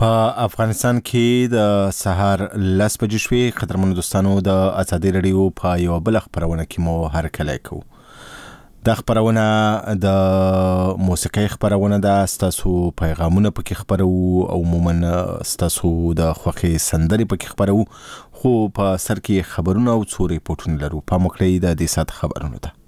په افغانستان کې د سهار 10 بجې شوې. قدرمنو دوستانو، د ازادي رادیو په یو بل خبرونه کې مو هرکلی کوو. د خبرونه د موسیقۍ خبرونه ده، ستاسو پیغامونه پکې خبرو او عموما ستاسو د خوښې سندرې پکې خبرو، خو په سر کې خبرونه او څو ریپورټونه لرو. په مکړی د دې سات خبرونه ده.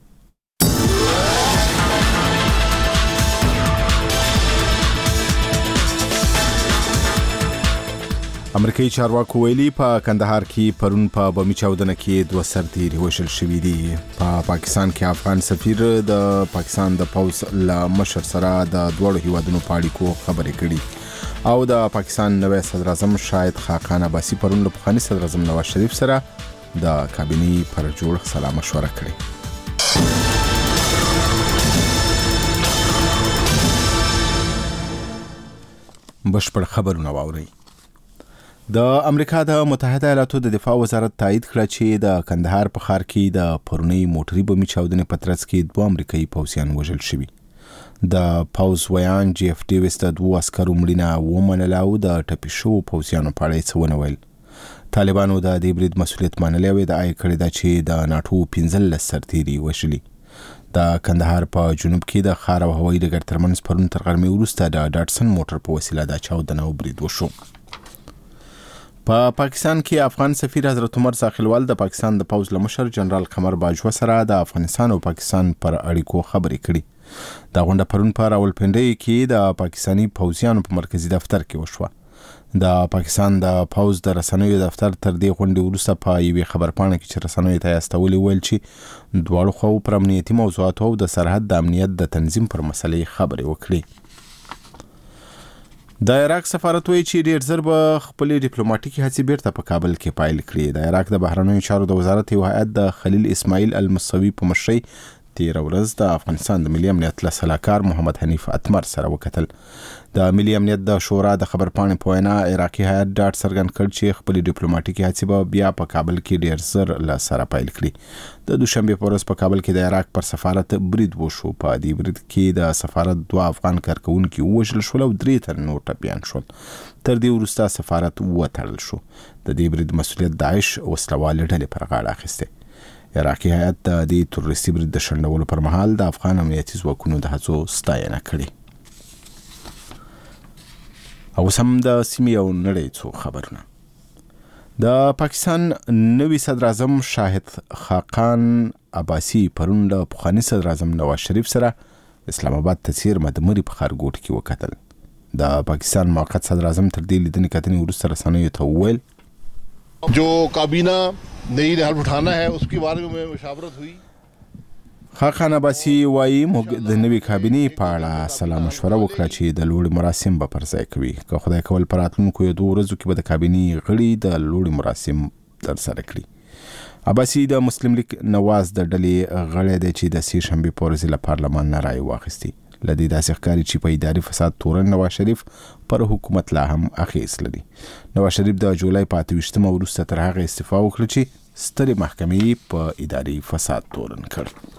امریکایي چارواکو ویلي په کندهار کې پرون په بمي چاودنه کې 2 سرتیري وژل شوي دي. په پاکستان کې افغان سفیر د پاکستان د پوز له مشر سره د دوړو هیوادونو په اړیکو خبرې کړي او د پاکستان نوی صدر اعظم شاهد خاقان عباسي پرون له پخواني صدر اعظم نواز شریف سره د کابینې پر جوړښت سلا مشوره کړې. بشپړ خبرونه واورئ. د امریکا د متحده ایالاتو د دفاع وزارت تایید کړه چې د کندهار په ښار کې د پرونی موټري بمي چاودنې په ترڅ کې 2 امریکایي پوځیان وژل شوي. د پوځ ویان جی اف ډیویس د 2 عسکرو مړینه ومنله او د ټپي شوو پوځیانو په اړه څه ونه ویل. طالبانو د دې برید مسؤلیت منلی او ادعا یې کړې ده چې د ناټو 15 سرتیري وژلي. د کندهار په جنوب کې د ښار او هوایي ډګر ترمنځ پرون تر غرمې وروسته د ډاټسن موټر په وسیله د چاودنه او برید وشو. په پاکستان کې افغان سفیر حضرت عمر ساخیلوال د پاکستان د پوځ له مشر جنرال قمر باجوه سره د افغانستان او پاکستان پر اړیکو خبرې کړي. د غونډه پرون په راولپنډۍ کې د پاکستاني پوځیانو په مرکزی دفتر کې وشوه. د پاکستان د پوځ د رسنیو دفتر تر دې غونډې وروسته په یوې خبرپاڼه کې چې رسنیو ته استولې ویل چې دواړو خواو پر امنیتي موضوعاتو او د سرحد د امنیت د تنظیم پر مسلې خبرې وکړي. د عراق سفارت وایي چې ډېر ژر به خپلې ډیپلوماټیکي هڅې بیرته په کابل کې پیل کړي. د عراق د بهرنیو چارو د وزارت یو هیئت د خلیل اسماعیل المصوي په مشرۍ تېره ورځ د افغانستان د ملي امنیت له سلاکار محمد حنیف اتمر سره وکتل. د ملي امنیت د شورا د خبرپاڼې په وینا عراقي هیئت ډاډ څرګند کړ چې خپلې ډیپلوماټیکي هڅې به بیا په کابل کې ډېر ژر له سره پیل کړي. د دوشنبې په ورځ په کابل کې د عراق پر سفارت برید وشو. په دې برید کې د سفارت 2 افغان کارکونکي ووژل شول او 3 تن نور ټپیان شول. تر دې وروسته سفارت وتړل شو. د دې برید مسؤلیت داعش وسلوالې ډلې پر غاړه اخیسته. عراقي هیئت د دې تروریستي برید د شنډولو پر مهال د افغان امنیتي ځواکونو د هڅو ستاینه کړې. او سم د سیمې او نړۍ څو خبرونه. د پاکستان نوی صدر اعظم شاهد خاقان عباسي پرون له پخواني صدر اعظم نواز شریف سره اسلام آباد ته څیرمه د مري په ښارګوټ کې وکتل. د پاکستان موقت صدر اعظم تر دې لیدنې کتنې وروسته رسنیو ته وویل जो काबीना नई हल्फ उठाना है उसके बारे में मशावरत हुई. خاقان عباسي وایي موږ د نوې کابینې په اړه سلا مشوره وکړه چې د لوړي مراسم به پر ځای کوي. که خدای کول په راتلونکو 2 ورځو کې به د کابینې غړي د لوړي مراسم ترسره کړي. عباسي د مسلم لیگ نواز د ډلې غړی دی چې د 3 شنبې په ورځ له پارلمان نه رایې واخیستې. له دې داسې ښکاري چې په اداري فساد تورن نواز شریف پر حکومت لا هم اخیس لري. نواز شریف د جولای په 28 وروسته تر هغه استعفا وکړه چې سترې محکمې په اداري فساد تورن کړ.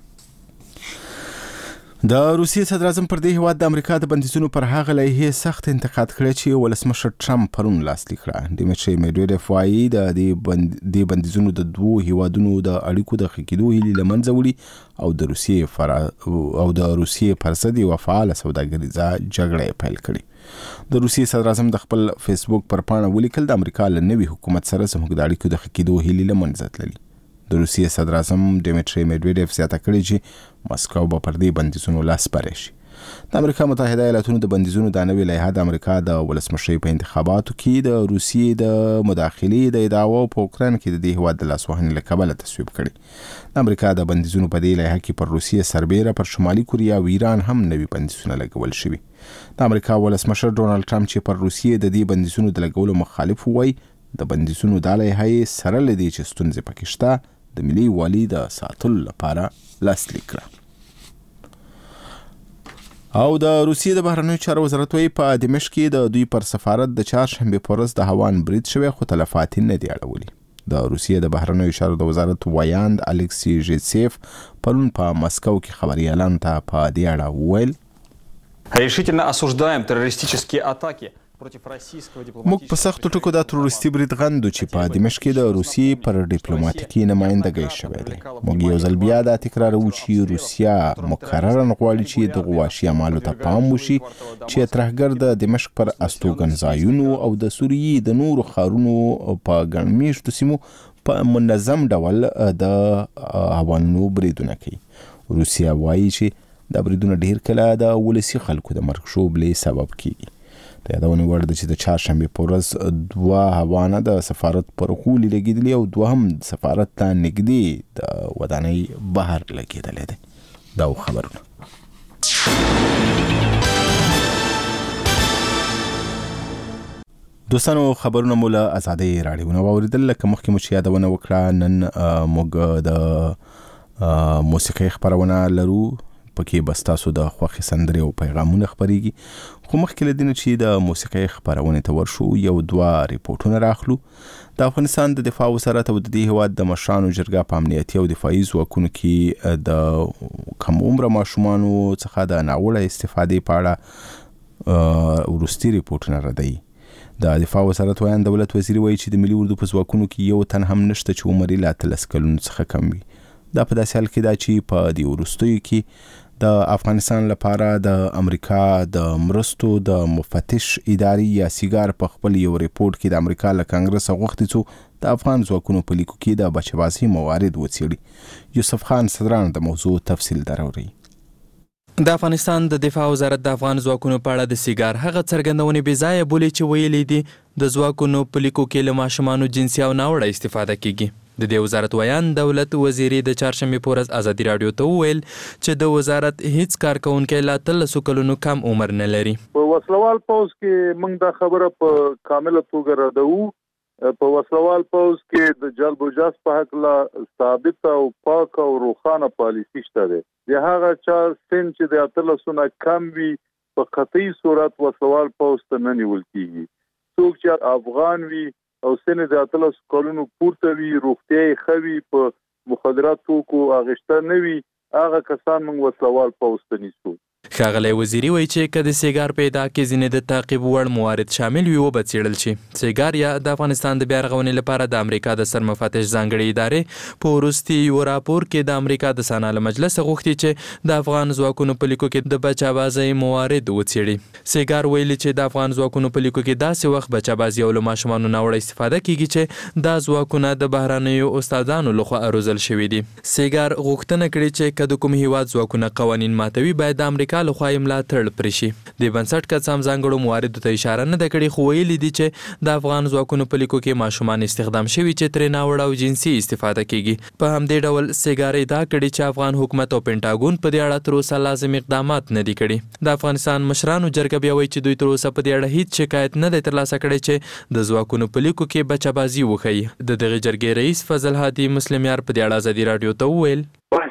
د روسیې صدر اعظم پر دې هیواد د امریکا د بندیزونو پر هغه لایحې سخت انتقاد کړی چې ولسمشر ټرمپ پرون لاسلیک کړه. ډیمیټري میډویډیف وایي د دې بندیزونو د 2 هیوادونو د اړیکو د ښه کېدو هیلې له منځه وړي او د روسیې پر ضد یوه فعاله سوداګریزه جګړه پیل کړې. د روسیې صدر اعظم د خپل فیسبوک پر پاڼه ولیکل د امریکا له نوي حکومت سره زموږ د اړیکو د ښه کېدو هیلې له منځه تللي. د روسیې صدر اعظم ډیمیټري میډویډیف زیاته کړې چې مسکو به پر دې بندیزونو لاس پرې شي. د امریکا متحده ایالاتونو د بندیزونو د نوې لایحه د امریکا د ولسمشرۍ په انتخاباتو کې د روسیې د مداخلې د ادعاو په اوکراین کې د دې هیواد د لاسوهنې له کبله تصویب کړي. د امریکا د بندیزونو په دې لایحه کې پر روسیې سربیره پر شمالي کوریا او ایران هم نوي بندیزونه لګول شوي. د امریکا ولسمشر ډونالډ ټرمپ چې پر روسیې د دې بندیزونو د لګولو مخالف وایي د بندیزونو دا لایحه سره له دې چې ستونزې پکې شته د ملي والي د ساتلو لپاره لاسلیک کړه. او د روسیې د بهرنیو چارو وزارت وایي په دمشق کې د دوی پر سفارت د 4 شنبې په ورځ د هوان برید شوی خو تلفات نه دی اړولي. د روسیې د بهرنیو چارو د وزارت ویاند الکسی ژیتسیف پرون په مسکو کې خبري اعلان ته په دې اړه وویل Решительно осуждаем террористические атаки موږ په سختو ټکو دا تروریستي برید غندو چې په دمشق کې د روسیې پر ډیپلوماټیکي نمایندګۍ شوی دی. موږ یو ځل بیا دا تکراروو چې روسیه مکرراً غواړي چې دغو وحشي اعمالو ته پام وشي چې ترهګر د دمشق پر استوګنځایونو او د سوریې د نورو ښارونو په ګڼ مېشتو سیمو په منظم ډول د هوانونو بریدونه کوي. روسیه وایي چې دا بریدونه ډیر کله د ولسي خلکو د مرګ ژوبلې سبب کیږي. د یادونې وړ ده چې د چهارشنبې په ورځ 2 هوانه د سفارت پر غولي لګېدلي او 2 هم سفارت ته نږدې د ودانۍ بهر لګېدلی دی. دا خبرونه دوستانو خبرونه مو له ازادۍ راډیو نه واورېدل. لکه مخکې مو چې یادونه وکړه نن موږ د موسیقۍ خپرونه لرو پکې بس تاسو د خوښې سندرې او پیغامونه خپریږي. خو مخکې له دې نه چې د موسیقۍ خپرونې ته ورشو یو 2 ریپورټونه راخلو. د افغانستان د دفاع وزارت او د دې هیواد د مشرانو جرګه په امنیتي او دفاعي ځواکونو کې د کم عمره ماشومانو څخه د ناوړه استفادې په اړه وروستي ریپورټونه ردوي. د دفاع وزارت ویان دولت وزیر وایي چې د ملي اردو په ځواکونو کې یو تن هم نشته چې عمر یې له 13 کلونو څخه کم وي. دا په داسې حال کې دا چې په دې وروستیو کې د افغانستان لپاره د امریکا د مرستو د مفتش ادارې یا سیګار په خپل یو ریپورت کې د امریکا له کانګرس غوښتي څو د افغان ځواکونو په لیکو کې د بچبازي موارد وڅېړي. یوسف خان صدران د موضوع تفصیل دراوړي. د افغانستان د دفاع وزارت د افغان ځواکونو په اړه د سیګار هغه څرګندونې بې ځایه بولي چې ویلي دي د ځواکونو په لیکو کې له ماشومانو جنسي او ناوړه استفاده کیږي. د دې وزارت ویان دولت وزیري د چهارشنبې په ورځ ازادي راډیو ته وویل چې د وزارت هیڅ کارکونکی لا 13 کلونو کم عمر نه لري. په وسلوال پوز کې موږ دا خبره په کامله توګه ردوو. په وسلوال پوز کې د جلب و جذب په حق لا ثابت او پاک او روښانه پالیسي شته ده. د هغه چا سن چې د 13 کم وي په قطعي صورت وسلوال پوز ته نه نیول کیږي. څوک چې افغان وي او سن د 13 کلونو پورته وي، روغتیايي خوي، په مخدرات توکو اغشته نه وي، هغه کسان موږ وسلوال پوز ته نیسو. ښاغلی وزیري وایي چې که د سیګار په ادعا کې ځینې د تعقیب وړ موارد شامل وي وبڅېړل شي. سیګار یا د افغانستان د بیا رغونې لپاره د امریکا د سرمفتش ځانګړې ادارې په وروستي یو راپور کې د امریکا د سنا له مجلسه غوښتي چې د افغان ځواکونو په لیکو کې د بچابازۍ موارد وڅېړي. سیګار ویلي چې د افغان ځواکونو په لیکو کې داسې وخت بچابازي او له ماشومانو ناوړه استفاده کیږي چې دا ځواکونه د بهرنیو استادانو لخوا اروزل شوي دي. سیګار غوښتنه کړې چې که د کوم هیواد ځواکونه قوانین ماتوي باید د امریکا لخوا یې ملاتړ پرې شي. د بنسټ که څه هم ځانګړو مواردو ته اشاره نه ده کړې، خو ویلي دي چې د افغان ځواکونو په لیکو کې ماشومان استخدام شوي چې ترې ناوړه او جنسي استفاده کیږي. په همدې ډول سیګار ادعا کړې چې افغان حکومت او پینټاګون په دې اړه تر اوسه لازم اقدامات نه دي کړي. د افغانستان مشرانو جرګه بیا وایي چې دوی تر اوسه په دې اړه هیڅ شکایت نه دی ترلاسه کړی چې د ځواکونو په لیکو کې بچابازي وښیي. د دغې جرګې رئیس فضل هادي مسلمیار په دې اړه ازادي راډیو ته وویل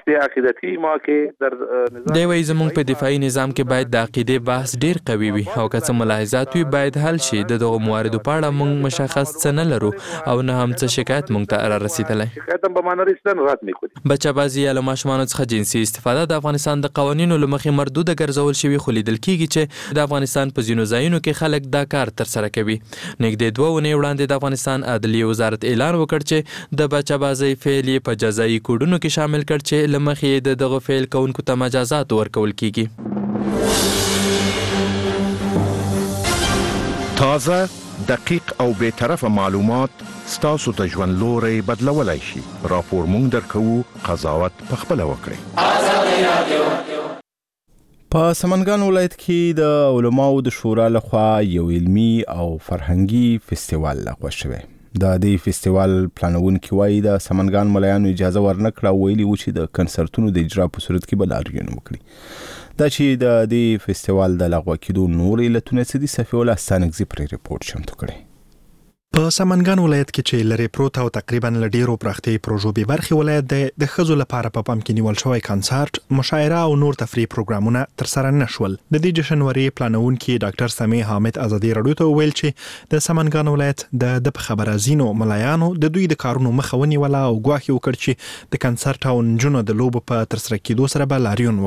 دی وایي زموږ په دفاعي نظام کې باید د عقیدې بحث ډیر قوي وي او که څه ملاحظات وي باید حل شي. د دغو مواردو په اړه موږ مشخص څه نه لرو او نه هم څه شکایت موږ ته را رسیدلی. بچه‌بازي یا له ماشومانو څخه جنسي استفاده د افغانستان د قوانینو له مخې مردوده ګرځول شوي، خو لیدل کیږي چې د افغانستان په ځینو ځایونو کې خلک دا کار ترسره کوي. نږدې 2 اونۍ وړاندې د افغانستان عدلیې وزارت اعلان وکړ چې د بچه‌بازۍ فعل یې په جزایي کوډونو کې شامل کړ چې له مخې د دغه فعل کوونکو ته مجازات ورکول کیږي. تازه، دقیق او بی‌طرفه معلومات ستاسو ته ژوند لوری بدلولی شي. راپور مونږ درکوو، قضاوت پخپله وکړئ. په سمنګان ولایت کې د علماو د شورا لخوا یو علمي او فرهنګي فستیوال لغوه شوی. د دې فستیوال پلانونکي وایي د سمنګان ملایانو اجازه ورنکړه، ویلي و چې د کنسرتونو د اجرا په صورت کې به لاریون وکړي. دا چې د دې فستیوال د لغوه کېدو نور علتونه څه دي، صفي الله ستانکزي پرې ریپورټ چمتو کړی. په سمنګان ولایت کې چې لري پروت او تقریبا له ډیرو پراختي پروژو به برخه ولایت د ښځو لپاره په پام کې نیول شوی کنسرت، مشاعره او نور تفریح پروګرامونه تر سره نشول. د دې جشنواري پلانونکي ډاکټر سمي حامد ازادي راډیو ته ویل چې د سمنګان ولایت د خبره زینو ملایانو د دوی د کارونو مخه ونیوله او ګواښ وکړ چې د کنسرت او نجونو د لوبو په تر سره کېدو سره به لاریون وکړي.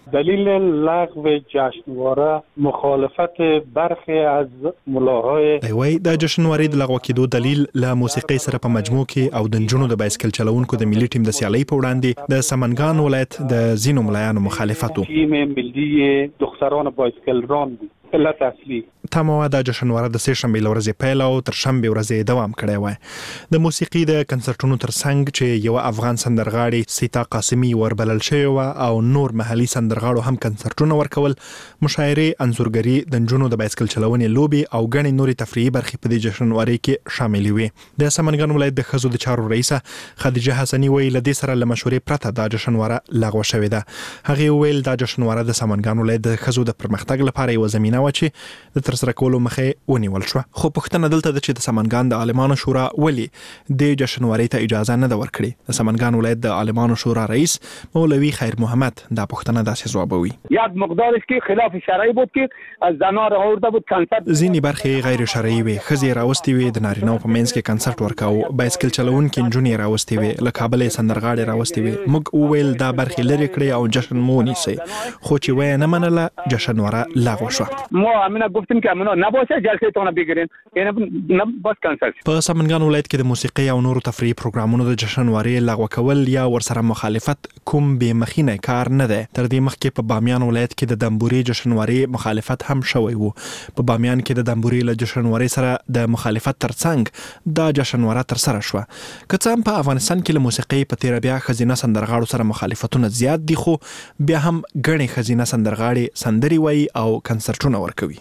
دلیل لغو جشنواره مخالفت برخی از ملاهای دی وای د جشنوارې د لغوه کېدو دلیل له موسیقۍ سره په مجموع کې او د نجونو د بایسکل چلونکو د ملي ټیم د سیالۍ په وړاندې د سمنګان ولایت د ځینو ملایانو مخالفت و. تیم ملی دختران بایسکل ران بود. علت اصلي تمام د جشنواره د سه شنبې ورځې پیل او تر شنبې ورځې دوام کړی و. د موسیقي د کنسرټونو ترڅنګ چې یو افغان سندرغاړي سیتا قاسمی وربلل شوی و او نور محلي سندرغاړو هم کنسرټونه ورکول، مشاعرې، انځورګري، د نجونو د بایسکل چلونې لوبي او غني نوري تفریحي برخې په دې جشنواره کې شامل وي. د سمنګان ولایت د خزو د چارو رئیسه خدیجه حسنی ویل د سره له مشورې پرته د جشنواره لغوه شوې ده. هغه ویل د جشنواره د سمنګان ولایت د خزو د پرمختګ لپاره یو زمينه و چې د ترسره کولو مخه ونیول شو. خو پښتنه دلته د چې د سمنګان د عالمانو شورا ولی د جشنوارې ته اجازه نه ورکړي. د سمنګان ولایت د عالمانو شورا رئیس مولوی خیر محمد دا پښتنه داسې ځوابوي. یک مقدارش که خلاف شرعی بود که از زنان آورده بود کنسرت ځینې برخې غیر شرعي وي، ښځې راوستي وي، د نارینه‌و په منځ کې کنسرت ورکاو، بایسکل چلونکي نجونې راوستي وي، له کابل سندرغاړي راوستي وي. موږ وویل دا برخې لرې کړئ او جشن مو ونیسئ، خو چې وایي نه منله جشنواره لغوه شوه. ما همین گفتیم که همین نباشه جلسه تون بگیرین، یعنی نه بس کنسرت. په سمنګان ولایت کې د موسیقي او نورو تفریحي پروګرامونو د جشنوارې لغوه کول یا ورسره مخالفت کوم به مخینه کار نه ده. تر دې مخکې په بامیان ولایت کې د دمبوري جشنوارې مخالفت هم شوی وو. په بامیان کې د دمبوري له جشنوارې سره د مخالفت ترڅنګ دا جشنواره تر سره شوه. که څه هم په افغانستان کې له موسیقي په تیر بیا خزینه سندرغاړو سره مخالفتونه زیات دي، خو بیا هم غني خزینه سندرغاړي سندري وای او کنسرټونه ورکوي.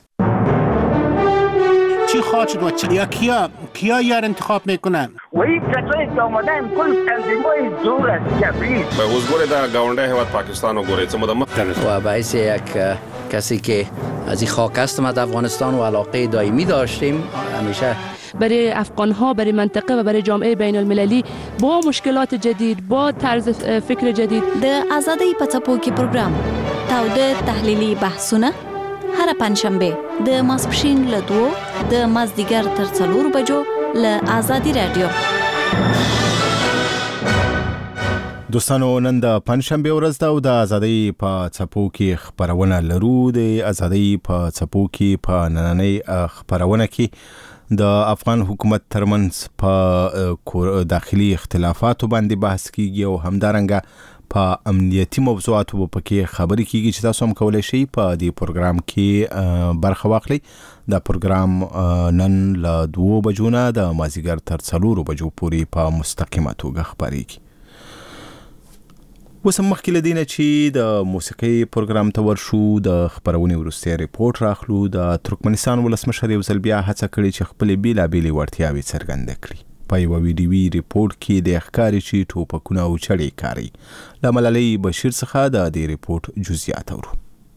چی خواهد شد و یا کیا یار انتخاب میکنن؟ و این کسایی که آمدن کل تنظیمای دور از کبیر به حضور در گاونده حواد پاکستان و گوریت و باعث یک کسی که از این خاک هستم از افغانستان و علاقه دائمی داشتیم همیشه برای افغان‌ها، برای منطقه و برای جامعه بین المللی با مشکلات جدید، با طرز فکر جدید. د آزادی په څپو کې پروګرام تاوده تحلیلي بحثونه هر پنځشنبه د ماسپښین له 2 د مازدیګر تر 4 بجو له آزادی رادیو. دوستانو نن د پنځشنبه ورځ ده او د ازادۍ په څپو کې خبرونه لرو. د ازادۍ په څپو کې په نننۍ خبرونه کې د افغان حکومت ترمنځ په داخلي اختلافاتو باندې بحث کیږي او همدارنګه په امنیتي موضوعاتو په کې خبرې کیږي چې تاسو هم کولای شئ په دې پروګرام کې برخه واخلئ. دا پروګرام نن له 2 بجو نه د مازیګر تر 4 بجو پورې په مستقیمه توګه خبرېږي. اوس هم مخکې له دې نه چې د موسیقۍ پروګرام ته ورشو د خبرونې وروستی ریپورټ راخلو. د ترکمنستان ولسمشر یو ځل بیا هڅه کړې چې خپلې بېلابېلې وړتیاوې څرګندې کړي. په یوه ویډیوي ریپورټ کې د ښکاري چې ټوپکونه او چړې کاروي. له ملالۍ بشیر څخه د دې ریپورټ جزئیات اورو.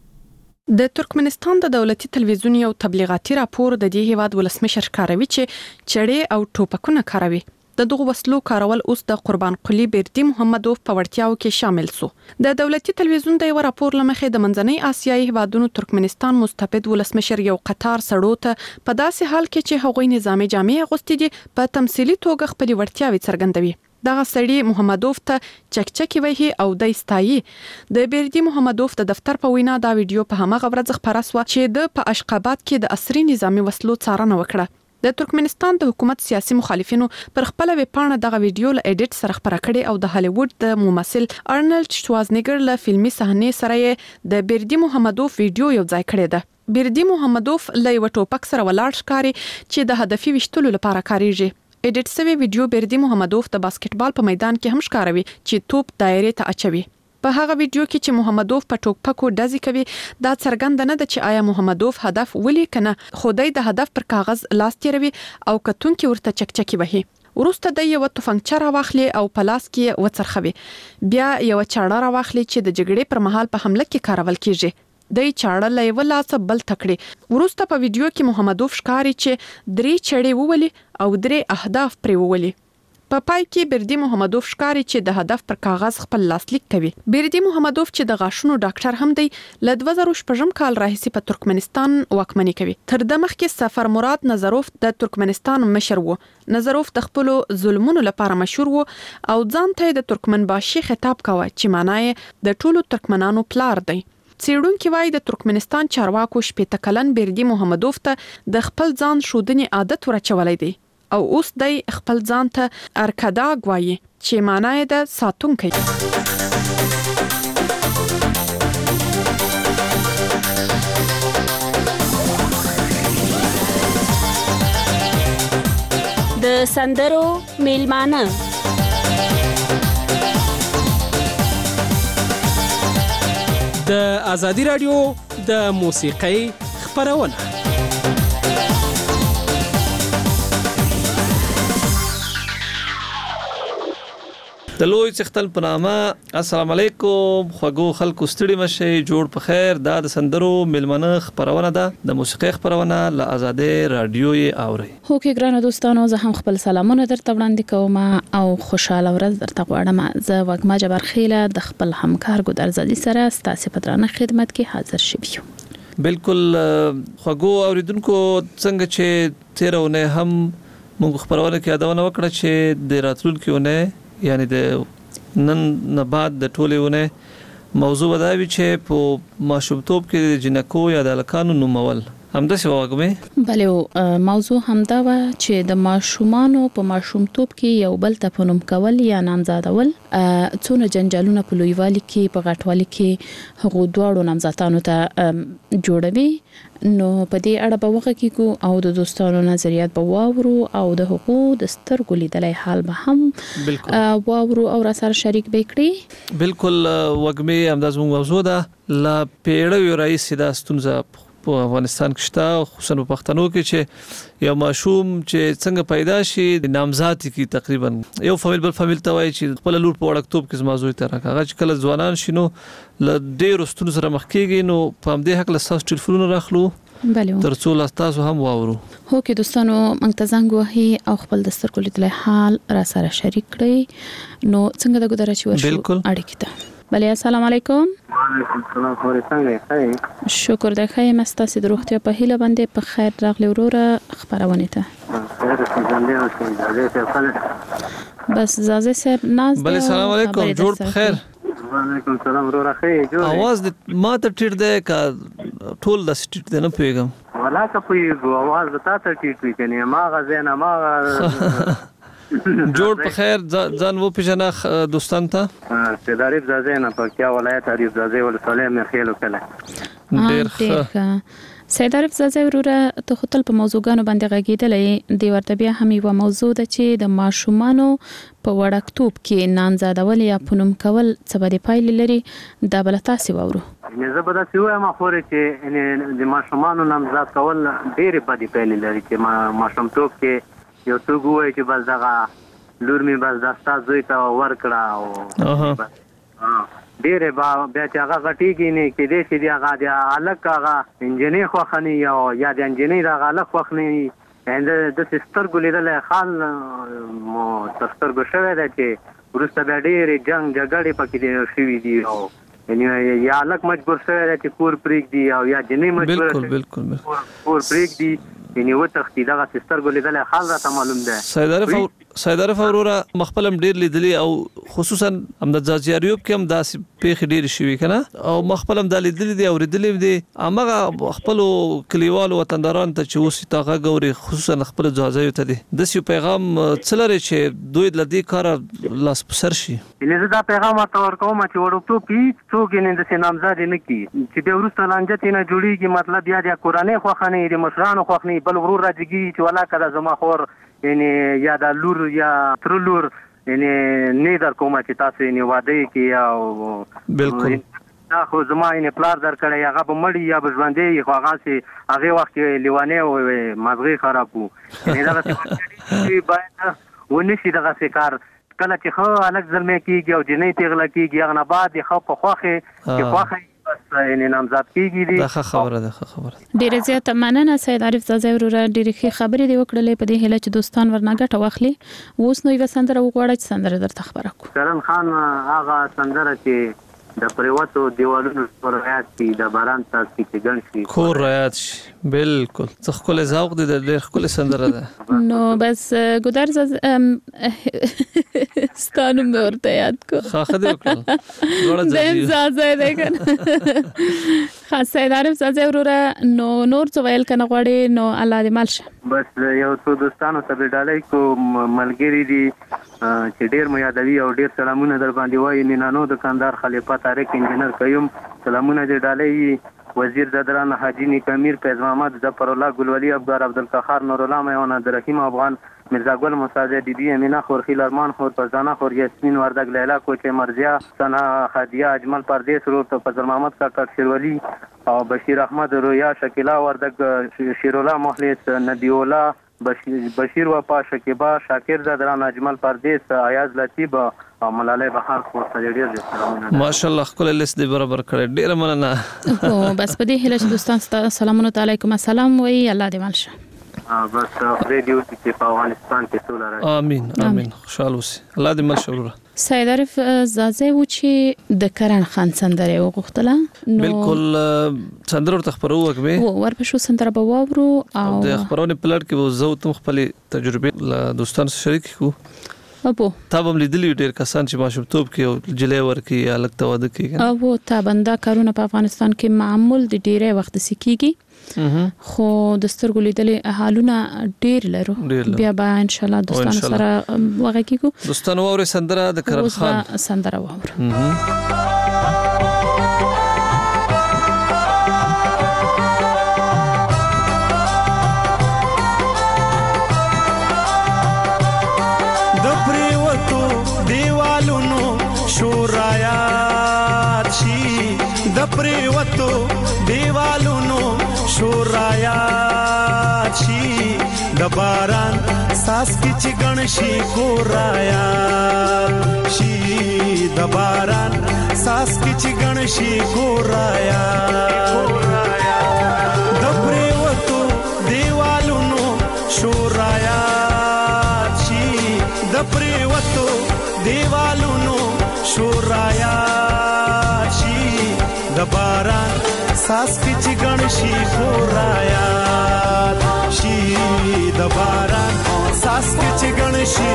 د ترکمنستان د دولتي تلویزیون یو تبلیغاتي راپور د دې هیواد ولسمشر ښکاروي چې چړې او ټوپکونه کاروي. د دغه وسلو کارول اوس د قربان قلی بردي محمدوف په وړتیاو کې شامل سو. د دولتي تلویزیون د یو راپور لمخې د منځنۍ آسیایي هیوادونو ترکمنستان مستبد ولسمشر یو قطار سړو ته په داسې حال کې چې هغوی نظامي جامې اغوستې دي په تمثيلي توګه خپل وړتیاوې څرګندوي. دغه سړی محمدوف ته چکچکی وهي او د استایي. د بردي محمدوف د دفتر په وینا دا ویډیو په همغه ورځ خبره سو چې د په اشقابات کې د عصري نظامي وسلو څارنه وکړه. د ترکمنستان د حکومت سیاسي مخالفینو پر خپل ویبپاڼه دغه ویډیو له اډیټ سره خبره کړې او د هالیوډ د ممثل ارنلډ شوازنیګر له فلمي صحنې سره د بردي محمدوف ویډیو یو ځای کړی ده. بردي محمدوف له یو ټوپک سره ولاړ ښکاري چې د هدفي وشتلو لپاره کاریږي. اډیټ شوی ویډیو بردي محمدوف د باسکټبال په میدان کې هم ښکاروي چې توپ دایرې ته اچوي. په هغه ویډیو کې چې محمدوف په ټوپکو ډزې کوي دا څرګنده نه ده چې آیا محمدوف هدف ولي کنه، خو د هدف پر کاغذ لاس تیروي او کتونکي ورته چکچکی وهي. وروسته د یو تفنګچر راواخلي او په لاس کې وڅرخوي. بیا یو چاړه راواخلي چې د جګړې پر مهال په حمله کې کارول کیږي. د چاړه له یو لاس بل تکړي. وروسته په ویډیو کې محمدوف ښکاري چې 3 چړې وولي او 3 اهداف پرې وولي. په پای کې بردي محمدوف ښکاري چې د هدف پر کاغذ خپل لاسلیک کوي. بردي محمدوف چې د غاښونو ډاکټر هم دی له 2006 کال راهیسې په ترکمنستان واکمني کوي. تر د مخکې سفر مراد نظروف د ترکمنستان مشر وو. نظروف د خپل ظلمونو لپاره مشهور وو او ځان ته د ترکمن باشي خطاب کاوه چې معنی د ټولو ترکمنانو پلار دی. څېړونکي وایي د ترکمنستان چارواکو 18 کلن بردي محمدوف ته د خپل ځان شودنې عادت ورچولای دی او اوس د خپل ځان ته ارکاداګ وایي چې معنی د ساتونکی. د سندرو میلمانه د ازادي رادیو د موسیقۍ خبرونه. د لوی څختل په نامه السلام علیکم خوږو خلکو ستړي مشه جوړ په خیر. دا د سندرو میلمانه خبرونه ده د موسیقۍ خبرونه له آزادي رادیو یې اوري. هو کې ګرانو دوستانو زه هم خپل سلامونه درته وړاندې کوم او خوشاله ورځ درته غواړم. زه وګما جبرخیله د خپل همکار ګودر زدي سره ستاسو په درانه خدمت کې حاضر شوم. بالکل خوږو اوریدونکو څنګه چې تیرونه هم موږ خبرونه کې یادونه وکړه چې د راتلونکو یعنی د نن نه بعد د ټولېونه موضوع وداوی چې په ماشومتوب کې د جنکو یا د الکانو نومول همدا څه واګمه. بله موضوع همدا و چې د ماشومانو په ماشومتوب کې یو بل ته پنوم کول یا نامزادول څونه جنجالونه په لویوالي کې په غټوالي کې هغه دواړو نامزادانو ته جوړوي. نو په دې اړه به وغږیږو کیږو او د دوستانو نظریات به واورو او د حقوق د سترګو لیدلای حال به هم واورو او را سره شریک به کړی. بالکل وګمه همداز موضوع ده لا پیړیو رئیس دا ستونزه په افغانستان کې شته خصوصا په پښتنو کې چې یو ماشوم چې څنګه پیدا شي د نامزادي کې تقریبا یو فامیل بل فامیل ته وایي چې خپل لور په وړکتوب کې موضوع ته راکاږي چې کله ځوانان شینو ل ډېر ستونزو سره مخ کېږي. نو په همدې حق له تاسو ټلیفون راخلو ترڅو تاسو هم واورو. هو کې دوستانو موږ ته زنګ وهي او خپل د سترګو لیدلای حال را سره شریک کړئ. نو څنګه د ګودر چې ورشو اړیکې ته. بله السلام علیکم. وعلیکم السلام. خوري څنګه شکر د خیر مستاسي د روغتیا په هیله باندې په خیر راغلی وروره خبرونه ته. بس زازه صاحب ناز. بله السلام علیکم جوړ په خیر. وعلیکم السلام وروره خیر جوړ. आवाज ما ته ټیر ده کا ټول د سټیټ ده نه پیګم ولا ته پیګو आवाज وتا ته ټیټ وی کنه ما غزنه ما جوړ په خیر ځان و پیژنه دوستان ته. سید عارف زازه نه پکتیا ولایت عارف زازه ولسوالۍ مرخیلو کله ډیر ښه. سید عارف زازه وروره ته خپل په موضوعګانو باندې غږیدلې دی ورته بیا هم یو موضوع ده چې د ماشومانو په وړکتوب کې نامزادول یا پنوم کول څه به پایلې لري دا بل تاسو وورو. زه به دا سوې ما خوري چې د ماشومانو نامزاد کول ډېر بدې پایلې لري چې ماشومتوب کې یو څوک وایي چې بس دغه لور می بس دستا زوی ته ورکړه او ډېر بیا چې هغه غټیږي نه کې دې چې هغه د الک هغه انجینیر خوخني یا د انجینیر هغه الک خوخني د سترګو لیدل خال مو سترګو شوی دی چې ورسته بیا ډېرې جنګ جګړې پکې شوي دي او یعنی یا الک مجبور شوی دی چې کور پرېږدي او یا جنۍ مجبور بالکل کور پرېږدي یعنی و تختی دغه سترګو لیدل حال راته معلوم ده. سید عارف وروره مخبلم ډیر لیدلی او خصوصا هم د ځاځیاریوب کې هم داسې پیښې ډیر شوي کنه او مخبلم د لیدلی دی او ریدلی دی امغه خپل کلیوالو وطنداران ته چې اوس تاغه غوري خصوصا خپل ځاځیو ته دی د سی پیغام څلره چې دوی د دې کار لاس پسر شي. یعنی دا پیغام تور کوم چې ورته کې څوک نه د سینامزاد نه کی چې د ورسته لانجه نه جوړیږي مطلب یا د قرآنی خوخنه د مشرانو خوخنه بل ورور راځي چې ولا کړه زما خور یعنی یا د لور یا تر لور یعنی نه در کومه چې تاسو یې واده کې او بالکل دا خو زما یې پلار در کړی هغه به مړی یا به ژوندې خو هغه سي هغه وخت لیوانه او مغزي خرابو یعنی دا څه باید ونشي دغه کار کله چې خو الګ ظلم کیږي او جنې تغلا کیږي هغه نه بعد خو په خوخه چې خوخه یعنی نامزاد کیږي دي. دا خبره ده ډیره زیاته مننه سید عارف زازه وروره ډیره ښه خبرې دی وکړلې په دې هله چې دوستان ورنه ګټه واخلي. اوس نو یو سندره وغواړي چې سندره درته خبره کو. کرن خان هغه سندره چې د پریوتو دیوالونو رعایت شي، د باران څاڅکي ګڼ شي، کور رعایت شي. بالکل څه ښکلی ذوق دی، د ډېر ښکلې سندره ده. نو بس ګودرز ستا نوم مې ورته یاد کړو. ښه دې وکړل. دیم زازی دی که نه. ښه سید عارف زازی وروره، نو نور څه ویل که نه غواړې نو الله دې مل شه. بس یو څو دوستانو ته به ډالۍ کو، ملګري دي چې ډېر مو یادوي او ډېر سلامونه در باندې وایي. نینانو دکاندار خلیفه طارق انجینر قیوم سلامونه دې ډالۍ، وزیر ددران حاجی نیک امیر فیض محمد ظفر الله گلولی ابدار عبدالقهار نور الله میوان عبدالرحیم افغان مرزا گل مساعد بیبی امینا خور خیل ارمان خور فرزانه خور یاسمین وردگ لیلا کوچه مرزیا سنا خدیه اجمل پردیس رو تو فضل محمد کاکا شیرولی او بشیر احمد رویا شکیلا وردگ شیرولا مخلص ندیولا بشیر وفا شکیبا شاکر ددران اجمل پردیس ایاز لطیب او ملاله بهار خو ته ډیر ماشاءالله خپل لیست دی برابر کړی، ډیر مننه. او بس په دې هله چې دوستان سلامونه علیکم السلام وای، الله دې مل شه. بس ریډیو چې په افغانستان کې ټول راځي. امين امين، خوشاله اوسئ، الله دې مل شه. سید عارف زازی و چې د کرن خان سندره وغوښتله، نو بالکل سندره ورته خبرو وکړې او ورپښو سندره به واورو او د خبرونه پلان کې وو زو تم خپل تجربه له دوستانو سره شریک کو. ابو تابم لیدلی ډیر کسان چې ماشومتوب کې او جلې ورکی الګ تواده کې ابو تابنده کارونه په افغانستان کې معمول د ډیره وخت سکیږي، خو د سترګو لیدلې حالونه ډیر لرو. بیا به ان شاء الله دوستانو سره وغږیږو. دوستانو اورې سندره د کرم خان سندره واورو. پریوتو دیوالونو شورایات شي، د باران ساس کی چې ګڼ شي کورایات شي، د باران ساس کی چې ګڼ شي کورایات، د پریوتو دیوالونو شورایات شي، د پریوتو دیوالونو شورایات شي، د باران ساس کی چې ګڼ شي کورایات شي، د باران ساس کی چې ګڼ شي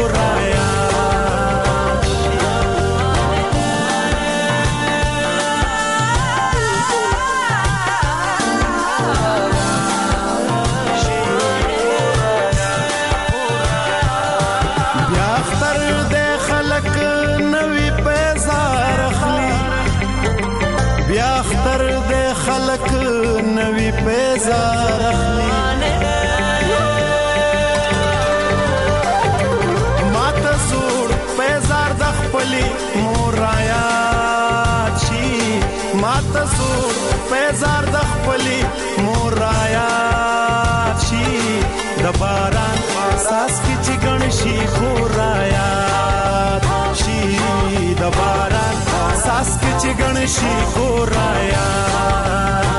کورایات بیا اختر د خلک نوی پیزار اخلي، بیا اختر د خلک نوی پیزار اخلي، ماته زوړ پیزار د خپلې مور آیات شي، ماته زوړ پیزار د خپلې مور آیات شي، د باران ساس کی چې ګڼ شي کورایات شي، د باران ساس کی چې ګڼ شي کورایات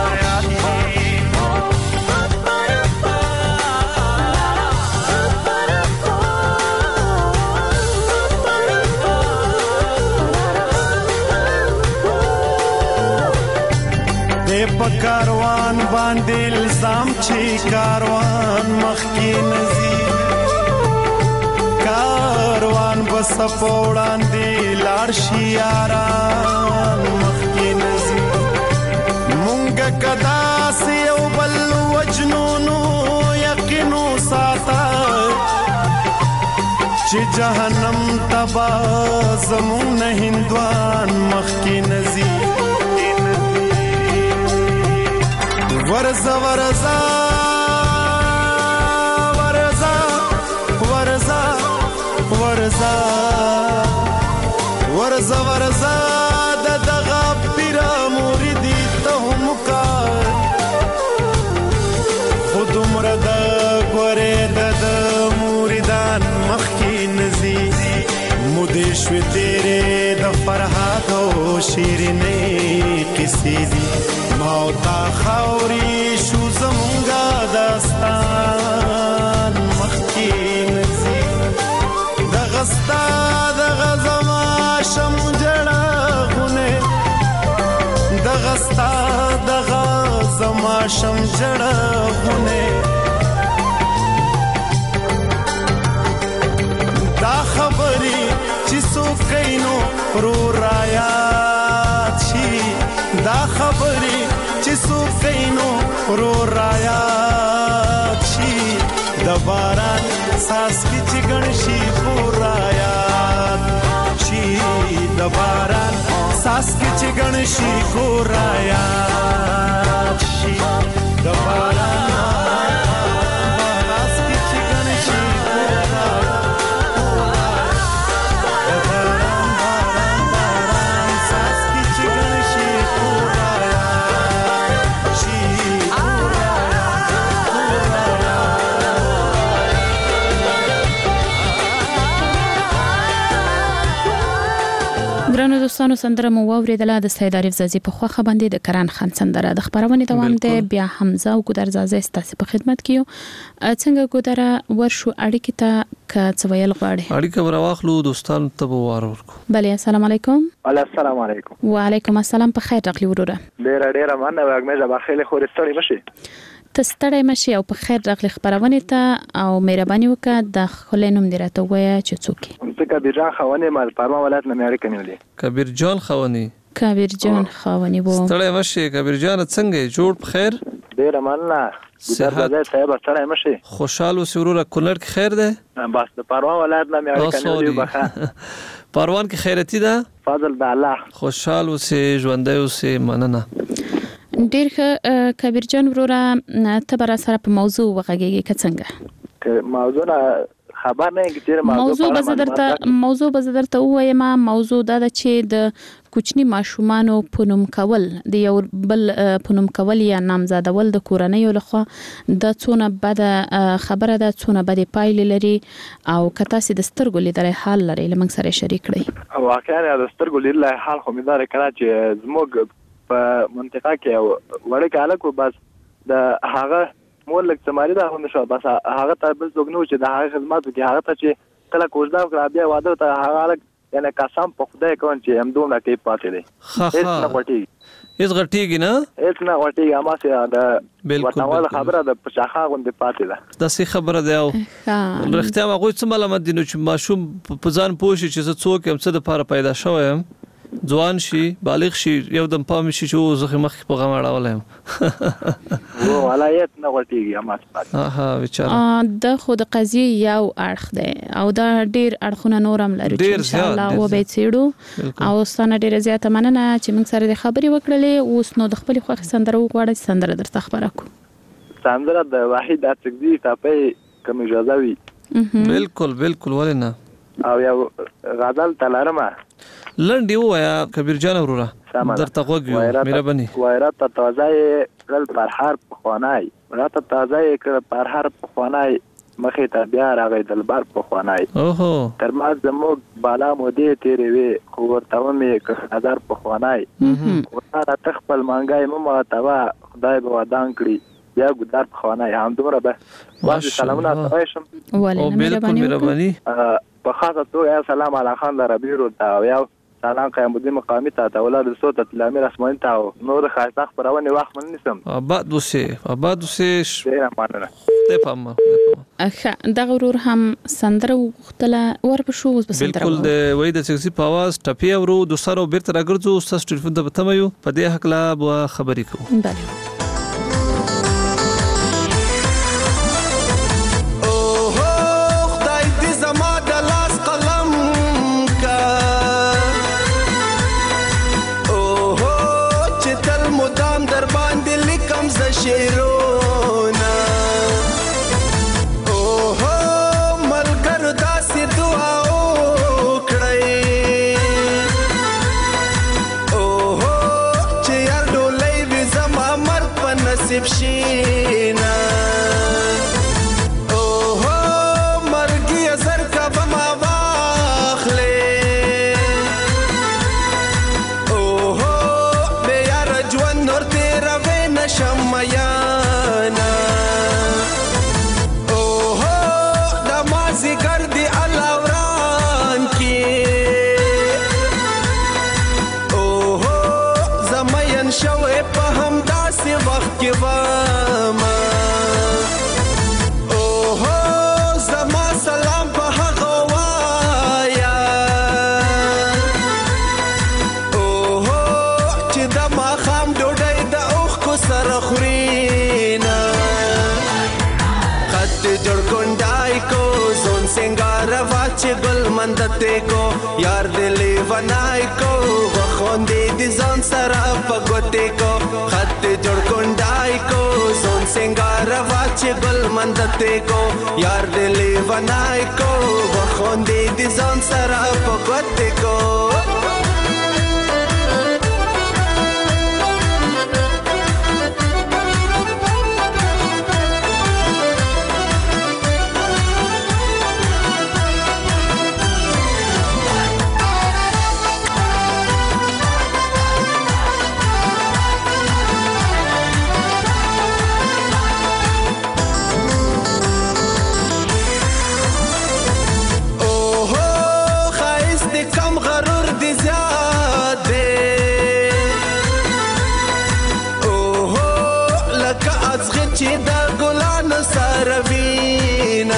په کاروان باندې الزام چې کاروان مخکې نزي، کاروان بس په وړاندې لاړ شي یاران مخکې نزي، مونږ کدا سي او بل وجنونو یقینو ساته چې جهنم تبا زمون هندوان مخکې نزي، ورزا ورزا ورزا ورزا ورزا ورزا ورزا د دغه پیرا مریدی ته هم کار خود مرد ګوره د مریدان مخکې نزي، مودې شوې تیرې د فرحات او شیرینې قصې دي، موتا خاوري شو زمونږه داستان مخکې نزي، دغه ستا دغه زما شم جړه غونه ماشم جړغونه دا خبري چې څوک کینو رو رايات شي دا خبري چې څوک کینو رو رايات شي د باران ساس کی چې ګنشي پورایات شي د باران ساس کی چې ګنشي پورایات شي د باران ګرانو دوستانو سندره مو واوریدله د سید عارف زازي په خوخه باندې د کران خان سندره د خبرونه دوام دی بیا حمزه او ګودر زازي ستاسو په خدمت کې یو څنګه ګودر ورشو اړیکې ته کڅویل غواړي اړیکه ورواخلو دوستانو ته وار ورکو بله السلام علیکم السلام علیکم وعلیکم السلام په خیر راغلی وروره ډیر مننه واګمه بخیل خوري ستړي مشي تستړی مشي او په خیر راغلی خبرونه ته او مهرباني وکړه د خلینوم درته وای چې څوک کبیر جان خوانی مال پرما ولایت نه امریکا نیولې کبیر جان خوانی وو ستړی مشي کبیر جان څنګه جوړ په خیر ډیر مننه صحت صاحب ستړی مشي خوشاله سرور کولر کې خیر ده بس د پرما ولایت نه امریکا نیولې بخا پروان کې خیرتی ده فضل د الله خوشاله سي ژوندۍ سي مننه ډیر کبیر جان وروره ته بر سره په موضوع وغږیږي څنګه موضوع خبر نه کیږي موضوع به درته وایم موضوع دا چې د کوچنی ماشومانو پونم کول د یو بل پونم کول یا نامزادول د کورنۍ لخوا د څونه بد خبره ده څونه بد پایلې لري او کته سي د سترګو لیدل حال لري لمن سره شریک کړئ واقعا د سترګو لیدل حال خو مې دا کړه چې زموږ په منطقه کې وړه کاله کو بس د هغه مولک سماري دا هم نشو بس هغه ته بل څوک نو چې د هغه خدمات کې هغه ته چې کله کوژدا کړ بیا واده ته هغه یعنی قسم په خدای کوم چې هم دومره کې پاتې دي هیڅ نه غټیږي نه اما سي دا وطنوال خبره د پچاخه غوندې پاتې ده دا سي خبره ده او رښتیا ما غوښتم معلومات دي چې ماشوم په ځان پوښي چې څوک هم څه د لپاره پیدا شوی ځوان شي بالغ شي یو دم پام شي چې زخه مخ په غم اړولم وو ولایت نه غټیږي اما بیچاره د خود قضیه یو اړخ ده او دا ډیر اړخونه نورم لري چې ان شاء الله و به تیړو او ستنه ډیر زیاته مننه چې موږ سره د خبري وکړلې اوس نو د خپل خوښ سندره وغواړي سندره درته خبره کو سندره د واحد اڅګدي ټاپې کوم اجازه وي بالکل ولنه او یو غزل تلارمه لنډي وایا کبیر جان وروره درته غوږیو مهرباني وایرات تازه کل پرهار پخوانای ورته تازه کل پرهار پخوانای مخې ته بیا راغی دلبر پخوانای اوهو تر ما زموږ بالا مودې تیرې وي خو ورته مې هزار پخوانای ورته تخپل مانګای مما توا خدای به ودان کړی یا ګدار پخوانای هم دومره به واځي سلامونه تاسو او مهرباني په خاطر تو سلام علی خان ربی رو تا یا سلام قیام الدین مقامی تا اولاد صوت تلامیر اسماني تا نور خاصه خبرونه وخت من نسم آباد وسه ډیر مننه ته پام اخه دا غرور هم سندره وختله ورپښو اوس به سندره بالکل د وې د سکسي په आवाज ټپي ورو د سره بیرته راګرځو تاسو ټلیفون ته بتمایو په دې حق لا خبرې کوو بله شیرونا اوه ملګرو داسې دعا وکړئ اوه چې یار ډولۍ وي زما مرګ په نصیب شینا اوه مرګي زر کبه ما واخلې اوه بیا یار ژوند نور تیروي نشم یانا اوه د مازی ګردي الله وران کی اوه زمین شوه په هم داسې وخت کې ګوتې کو یار دې لیونای کو وخوندې دې ځان سره په ګوتې کو خط جوړ کونډای کو زون سنگار واچ ګل مندته کو یار دې لیونای کو وخوندې دې ځان سره په ګوتې کو چې دا ګلانو سره وینا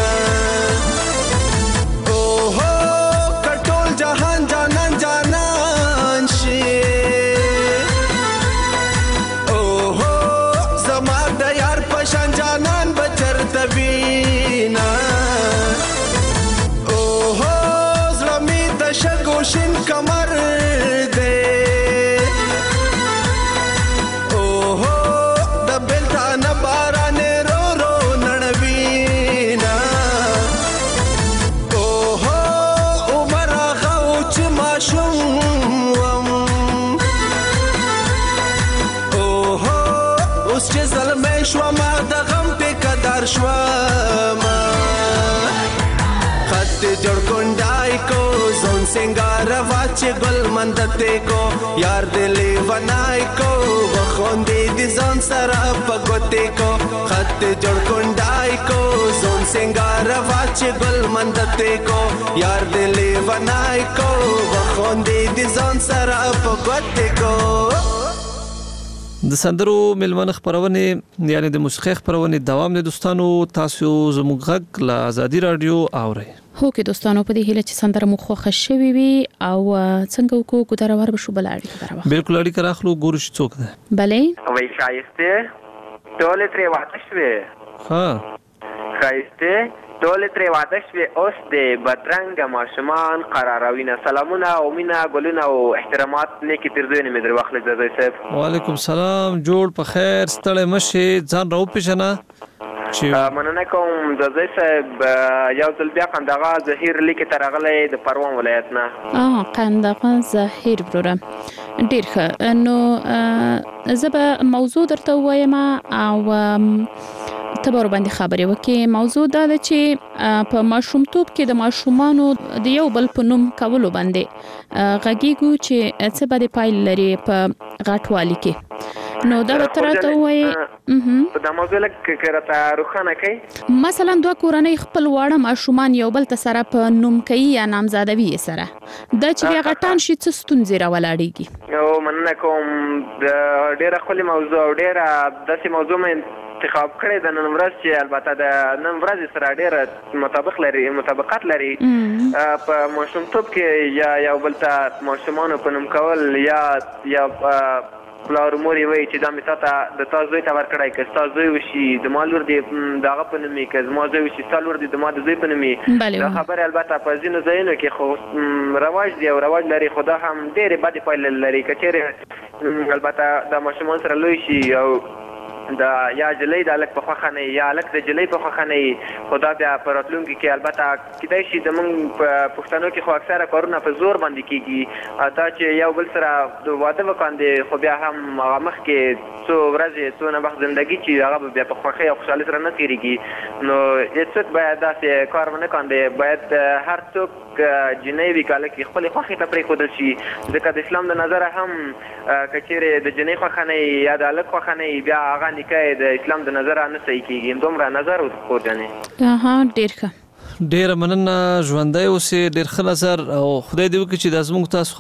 اوهو کټول جهان جانان جانان شي اوهو زما د یار پشان جانان بچرته وینا اوهو زړه مې د شګو شین کمر دی شوما د غم په قدر شوما خط جوړ کونډای کو زون سنگار واچ ګل مندته کو یار دې لیونای کو وخوندې دې ځان سره په ګوتې کو خط جوړ کونډای کو زون سنگار واچ ګل مندته کو یار دې لیونای کو وخوندې دې ځان سره په ګوتې کو د سندرو ملمن خبرونه یعنی د موسیقي خبرونه دوام نه دوستانو تاسو زموږ غږ له ازادي رادیو اورئ هو کې دوستانو په دې هیله چې سندره مو خوښه شوي وي او څنګه وکړو ګدارور به شو بل اړیکه دراوه بالکل اړیکه راخلو ګورو چې څوک ده بلې وای شایسته ټول ترې واده شوې ها شایسته ټول ترې واده شوې اوس د بدرنګ ماشومان قراروینه سلامونه او مینا ګلونه او احترامات نیکی ترځونه مې در واخلې زوی صاحب وعلیکم سلام جوړ په خیر ستړی مشه ځان راو پیژنه مننه کوم د زوی صاحب یو ځل بیا قندغه ظهیر لیک ترغلې د پروان ولایت نه قندغه ظهیر برم ډیر ښه نو زبه موضوع درته وایم او تبر باندې خبرې وکي موضوع دا ده چې په ماشومتوب کې د ماشومانو د یو بل په نوم کولو باندې غږیږو چې څه به پایل لري په غټوالي کې نو دا ترته وایي دا موضوع لکه کرته روخانه کوي مثلا دوه کورنۍ خپل واړه ماشومان یو بل ته سره په نوم کوي یا نامزادوي سره دا چې غټان شي څه ستونزې راولاړيږي او مننه کوم د ډیره خپل موضوع ډیره داسې موضوع مې انتخاب کړی د نن ورځ چې البته د نن ورځ سره ډېر مطابقت لري په ماشومتوب کې یا یو بل ته ماشومانو په نوم کول یا پلار مور وي چې دا مې تاسو د تاسو زوی ته ورکړی که تاسو زوی وشي د مالور دی دغه په نوم کې زما زوی وشي څلور دی د ما د زوی په نوم دا خبره البته په ځینو ځایونو کې خو رواج دی او رواج لري خو دا هم ډېرې بدې پایلې لري که چېرې البته د ماشومان سره لوی شي او دا یا جلۍ د الک په خوخه نه یا الک د جلۍ په خوخه نه خدا بیا پر راتلونکي کې البته کیدای شي د مونږ په پښتنو کې خو اکثره کارونه په زور باندې کیږي دا چې یو بل سره د واده وکاندې خو بیا هم مخ کې څو ورځې څو نه وخت ژوندۍ چې هغه بیا په خوخه او خوشحالۍ سره نه تیریږي نو هیڅوک باید داسې کار ونه کاندې باید هر څوک جنۍ وی کاله کې خپل خوخه ته پرېښودل شي ځکه د اسلام د نظر هم کچېرې د جنۍ خوخه نه یا د الک خوخه نه بیا هغه نکاح د اسلام د نظر نه صحیح کیږي دومره نظر ورکوځنه ها ډیر ښه ډیر مننه ژوندۍ اوسې ډیر ښه نظر او خدای دې وکړي چې د زموږ تاسو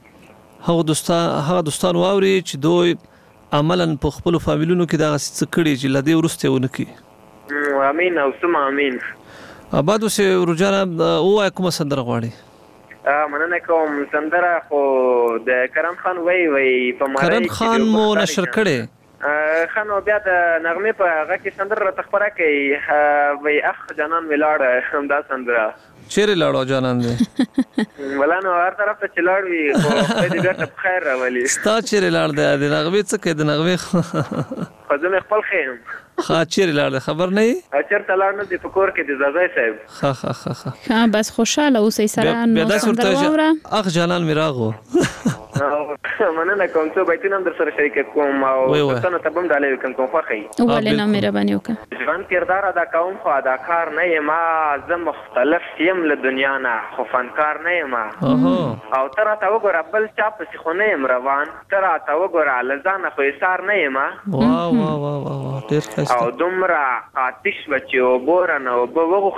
خبرې هغه دوستان واوري چې دوی عملاً په خپل فامیلونو کې دا څه کړي چې لدی ورسته ونه کی امين او ثم امين آباد اوسې ورجانه او کوم سندره غواړي مننه کوم سندره خو د کرم خان وای په مارای کرم خان مو نشر کړي خانو بیا د نغمه په هغه کې سندره تخبره کوي وای اخ جانان ولاړ همدا سندره چیرې لاړو جانان دې ولانو هر طرف ته چلاړ وي خو دې ګټه په خیر راولي ستا چیرې لاړ دی د نغمې څه کوي د نغمې خو زه خپل خیم ها چیرې لاړ دی خبر نه یې چېرته لاړ نه دی په کور کې د زازای صاحب ښه بس خوشاله اوسئ سره نو سندره واوره اخ جانان مې راغو مننه کوم څو بیتونه در سره شریک کوم او څنګه ته بم ډالې کوم خوښي ولې نه مهرباني وکړه ځوان کردار ادا کوم خو اداکار نه یم زه مختلف یم له دنیا نه خو فنکار نه یم او تر ته وګوره بل چا پسې خو نه یم روان تر ته وګوره لزانه خو ایثار نه یم واه واه واه ډېر ښه او دومره آتش بچي او بورن او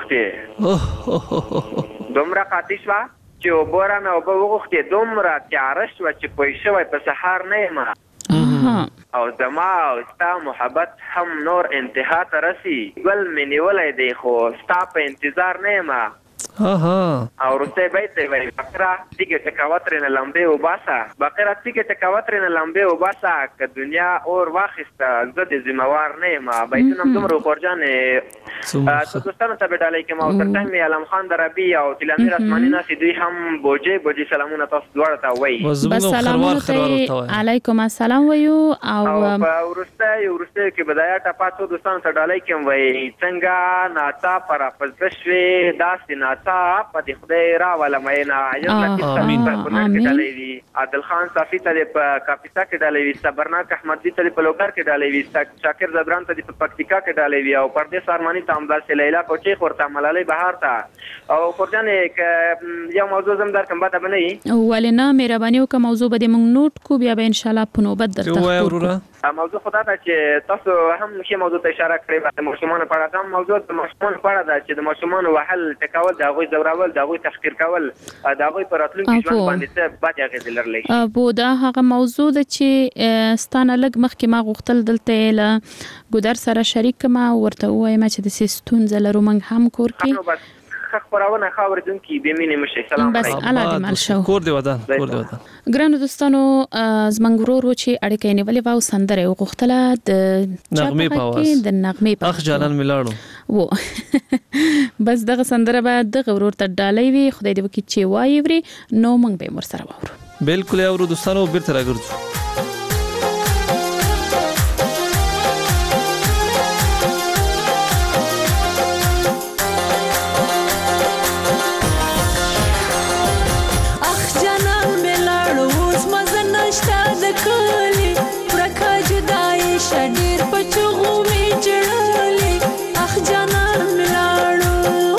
وغوښتي دومره آتش وا چې بورن او وغوښتي دومره تیارش و چې پوي شوی په سحر نه یم او زما او ستا محبت هم نور انتها ته رسي ګل مې نیولی دی خو ستا په انتظار نه یم او رسته بیت دی وای بقره تیګه ټکاوترنه لمبه وباسه بقره تیګه ټکاوترنه لمبه وباسه ک دنیا اور واخسته زه د ذمہوار نه یم بیتونه دومره خورجان تاسو دوستانو ته بدالای کوم او تر ټیم علم خان دربی او تلامیر اسماني ناس دوی هم بوجي سلامونه تاسو دواړه ته وای بس سلامونه علیکم السلام وایو او ورسته کې بدايه تاسو دوستانو ته ډالای کوم وای څنګه ناتا پر پزشوي داسې ناتا په دې خدای را ولا مینا یو لکه په کونړ کې ډالې وی عادل خان صافي ته په کاپیسا کې ډالې وی صبرناک احمدی ته په لوګر کې ډالې وی شاکر زبران ته په پکتیکا کې ډالې وی او پردیس ارمانی ته امداد لیلا کوچی خورته ملالي بهار ته او خورجان یو موضوع زم در کوم باندې بنئ ولنا مهرباني وکړه موضوع به موږ نوٹ کو بیا به ان شاء الله په نوبت درته موضوع خدای ته چې تاسو هم کې موضوع ته اشاره کړې د مشمون په اړه هم موضوع د مشمون په اړه ده چې د مشمون وحل ټکول د غوي زوراول د غوي تفکر کول د غوي پر راتلونکي ژوند باندې څه بد اغیز لرلی ابو دا هغه موضوع ده چې ستانه لګ مخکې ما غوښتل دلته له ګودر سره شریک ما ورته وایم چې د سیستون زلرو منګ هم کور کې خبرونه خاوردونکو به مینه مشه سلام بس الله دې مل شو کور دی ودان ګرانو دوستانو زمنګ ورو چې اړیکې نیولې واو سندره وغوښتله د نغمه په आवाज د نغمه په اخ جانان ملاړو و بس دغه سندره به د غورور ته ډالۍ وي خدای دې وکړي چې وایي وري نو موږ به ور سره وورو بالکل اورو دوستانو بیرته راګرځو شډیر پچغو می جړلې اخ جانان ملاړو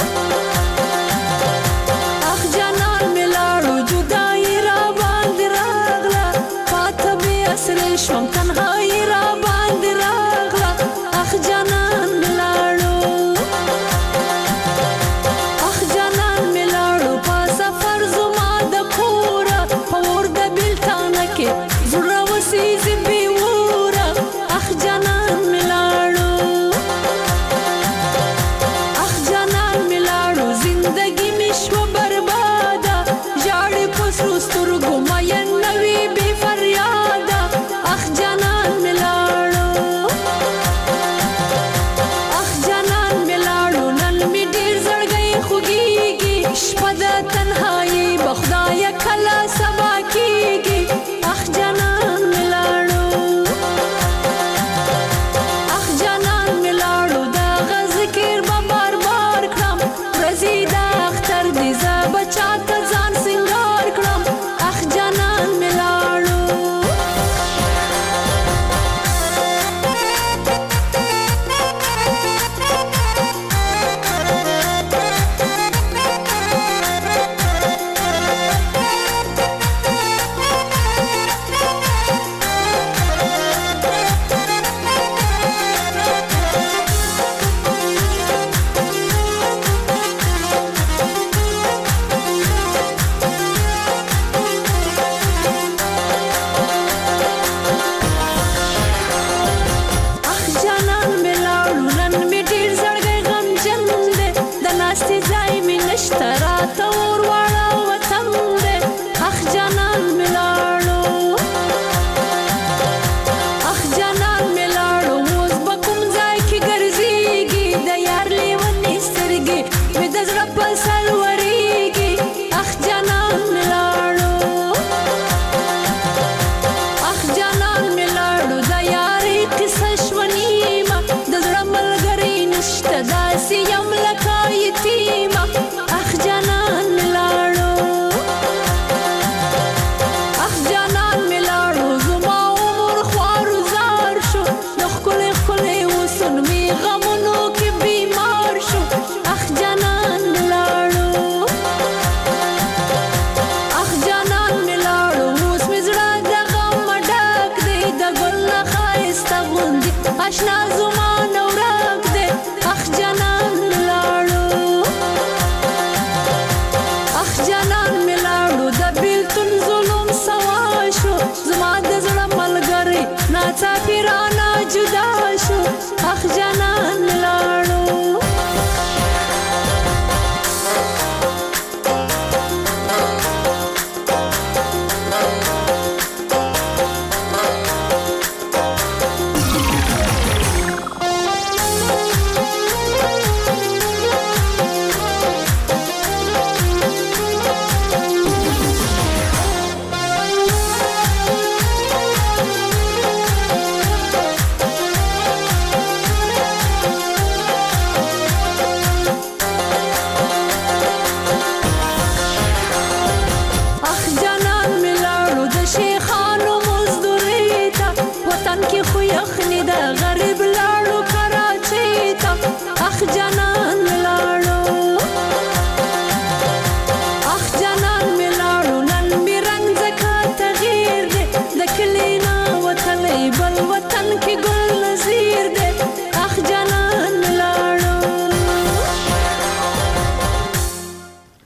اخ جانان ملاړو جدای را باندې راغلا پات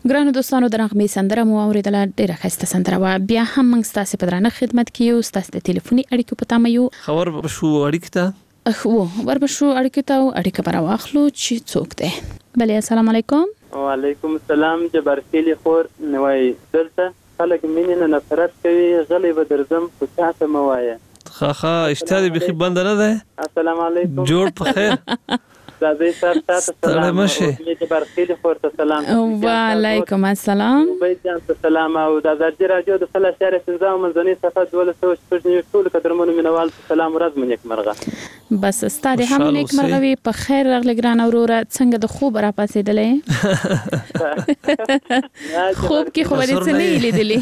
ګرانو دوستانو د نغمې سندره مو اوریدله، ډیره ښایسته سندره وه. بیا هم موږ ستاسې په درانه خدمت کې یو، ستاسې د ټلیفوني اړیکو په تمه یو. خبر شو اړیکې ته وربشو اړیکې ته اړیکه به راواخلو چې څوک دی. بلې السلام علیکم. وعلیکم السلام. جبار خیلی خور نوای دلته خلک مینې نه نفرت کوي، غلی به درځم خو چاته مه وایه. خا اشتیا دې بیخي بنده نه دی. السلام علیکم. جوړ په خیر. زادی صاحب تاسو سلام. جبار خیلی خور ته سلام. وعلیکم السلام. بیت جان ته سلام. او د ازادي رادیو د فلا شهر سنځاو منځنی صفحه 1200 ټول قدرمنو مینوال سلام ورځ مو نیک مرغه. بس ستاره هم نیک مرغه وي. په خیر راغلی ګران اوروره، څنګه د خوب را پاسېدلې؟ خوب کې خو دې څه نه لیدلې؟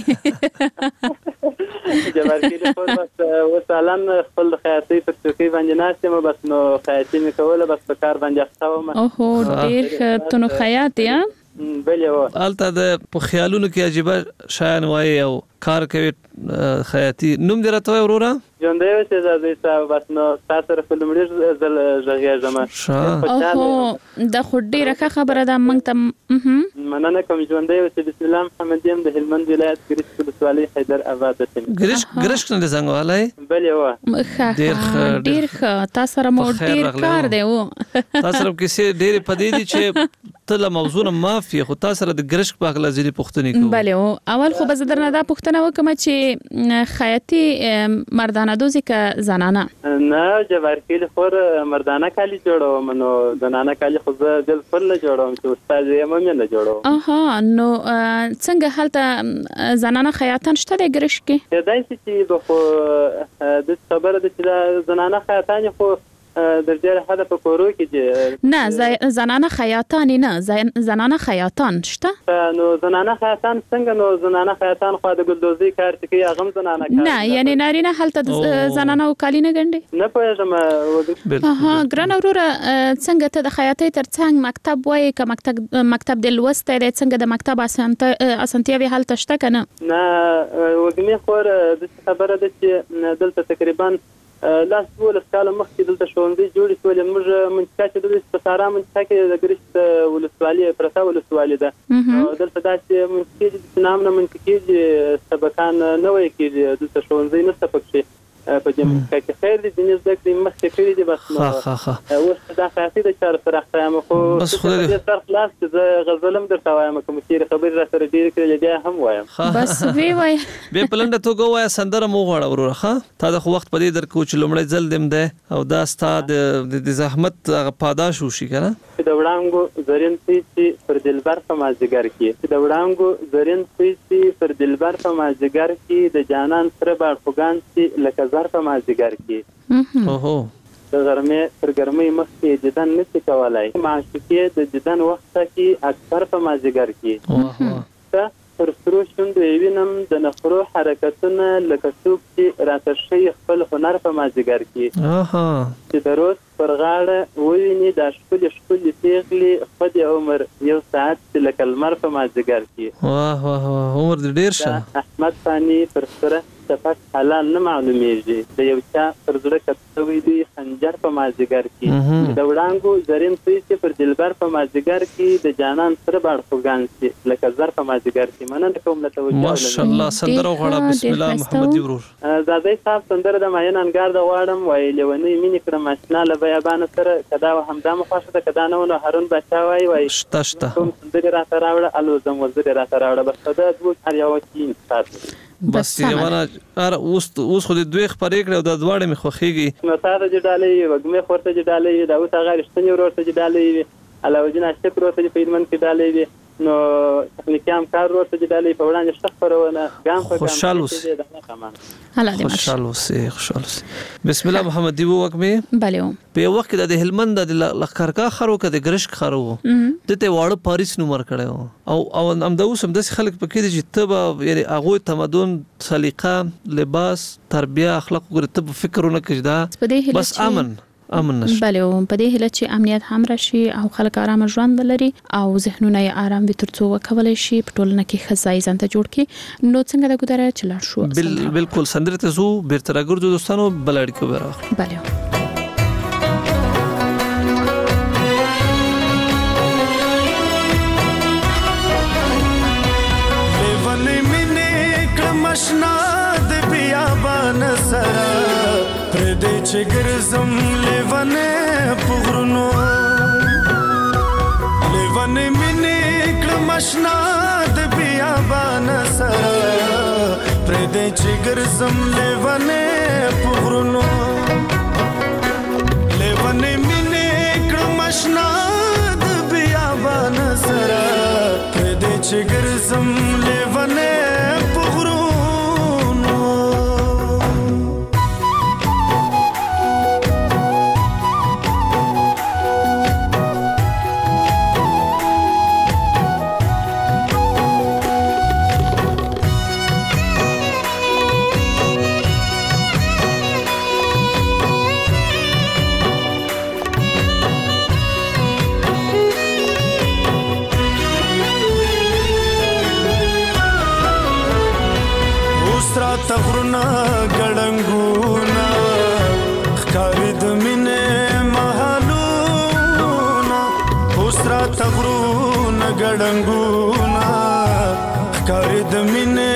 جبار خیلی خور بس وسلام خپل خیاطي په څوکۍ باندې ناشته مو بس نو خیاطي مې کوله، بس په کار باندې اخته وم. اوهو ډېر تونو خیاط یا بلې و الته د په خیالونو کې عجیبه شایان وایي او کار کوي خیاطي. نوم دې راته وایي وروره؟ ژوندی اوسې زادی صاحب. بس نو تا سره په لومړي ځل غږېږم. اوهو دا خو ډېره ښه خبره ده. موږ ته مننه کوم. ژوندی اوسې. بسم الله محمد یم د هلمند ولایت ګرشک ولسوالۍ حیدر آباد ته. ګرشک نه زنګ والای؟ بلې و ډېر ښه. تا سره مو ډېر کار دی و. تا سره کیسې ډېرې پدې دي چې ته له موضوع نه معاف یې، خو تا سره د ګرشک په اړه ځینې پوښتنې کوو. بلې و اول خو به زه درنه دا پوښتنه وکړم چې خیاطي مردانه دوزی که زنانه؟ نه جبار خیلی خور مردانه کالی جوړوم، نو زنانه کالی خو زه بالکل نه جوړوم چې استاد یې مې نه جوړوم. آها نو څنګه هلته زنانه خیاطان شته د ګرشک کې؟ دای چې به خو د خبره د زنانه خیاطان خو د ډېر حدا په کورو کې دي. نه زنانه خیاطان نه، زنانه خیاطان شته. نو زنانه خیاطان څنګه؟ نو زنانه خیاطان خو د ګلدوزي کار کوي، هغه زنانه کار نه، یعنی نارینه هلته زنانه او کالی نه ګنډي. نه پوهېږم. اها ګران وروره څنګه ته د خیاطۍ ترڅنګ مکتب وایې که مکتب د لوستی دی، څنګه د مکتب اسانتیاوې هلته شته که نه؟ نه وږمې خور داسې خبره ده چې دلته تقریبا لاس 12 کاله مخکې دلته ښوونځي جوړې شولې. موږ منطقه چې دلته په سارا منطقه کې د ګرشک ولسوالۍ پرته ولسوالۍ ده. دلته داسې منطقې دي چې نام نه منطقې دي، سبقان نه وایي کېږي. دلته ښوونځي نشته پکې په دې منطقه کې. خیر دي ځینې زده کړې مخکې کړي دي. بس اوس دا خیاطي د چارو سره اخته یم، خو دې سر خلاص چې زه غزل هم درته وایم، کوم چېرې خبرې را سره ډېرې کړې بیا هم وایم. بس وی وایه بیا په لنډه توګه ووایه سندره مو وغواړه وروره. ښه تا د خو وخت په دې درکو چې لومړی ځل دیم دی او دا ستا د زحمت هغه پاداش وشي که نه؟ چې د وړانګو زرین پیسې پر دلبر په مازدیګر کې، چې د وړانګو زرین پیسې پر دلبر په مازدیګر کې، د جانان سره باړخوګان چې لکه زر په مازدیګر کې. اوهو د غرمې تر ګرمۍ مخکې دیدن نشي کولای، معشوقې د دیدن وخت کې اکثر په مازدیګر کې. پر سرو شونډو یې وینم د نخرو حرکتونه لکه څوک چې راته ښیي خپل هنر په مازدیګر کې. چې د روز پر غاړه وویني دا ښکلې ښکلې پیغلې خود عمر یو ساعت چې لکه لمر په مازدیګر کې. عمر دې ډېر شه. احمد فاني پر سره صفت حلال نه معلومیږي، د یو چا پر زړه کت شوی دی خنجر په مازدیګر کې. د وړانګو زرین پیسې پر دلبر په مازدیګر کې، د جانان سره باړخوګان چې لکه زر په مازدیګر کې. مننه کوم له توجه. ماشاءالله سندره وغواړه. بسم الله محمدي ورور. زادی صاحب سندره د ماین انګار د غواړم وایي لیونۍ مینې کړم اشنا له بیابانه سره، کدا همدا مو خوښه ده کدا نه ونو هارون باچا وایي شته کوم سندره راته راوړه الوزم وزرې راته راوړه. بس دا دوه هر یو کې ساتي. بس یوانه اوس خو د دوی خبرې کړې او د دواړې مې خوښېږي. نو تا ته چې ډالۍ وږمې خور ته چې ډالۍ دا اوس هغه رښتینې ورور ته چې ډالۍ وي، علاوالدین اشرف ورور ته چې په هلمند کې ډالۍ وي، نو تخنیکي همکار ورور ته چې ډالۍ په وړاندې شته خپرونه ګام په ګام خوشحال اوسې. بسم الله محمد دی وکمه. بله په وخت کې د هلمند د لخرکا خرو کې د ګرشک خرو دته واړه پاریس نومر کړو او هم د اوس هم د خلک په کې چې تبه یعنی هغه تمدن سلیقه لباس تربیه اخلاق ګره تب فکرونه کړه بس امن نشي. بله په دې هله چې امنیت هم راشي او خلک آرام ژوند لري او ذهنونه یې آرام وي ترڅو وکولای شي په ټولنه کې خزای ځان ته جوړ کړي. نو څنګه د ګذره چلا شو؟ بالکل سندره ته زو بیرته راګرځو دوستانو بلړ کو برا. بله چې ګرځم لیوانه پغرونو لیوانه مینه کړم آشنا د بیابان سره پر دې چې ګرځم لیوانه پغرونو لیوانه مینه کړم آشنا د بیابان سره پر دې چې ګرځم لیوانه پغرونو تغرنا ګړنګونا ښکاری د مینې محلونا اوسرا تغرنا ګړنګونا ښکاری د مینې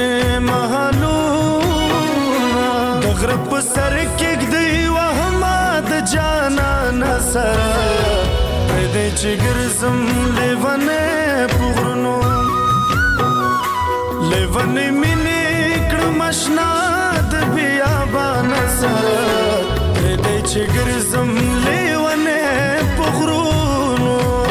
محلونا د غره په سر کې ګدی وهما د جانان سره پر دې چې ګرځم لیوانه پغرونو لیوانه مینې مشنا د بیابان سره دې چې ګرځم لیوانه پغرونو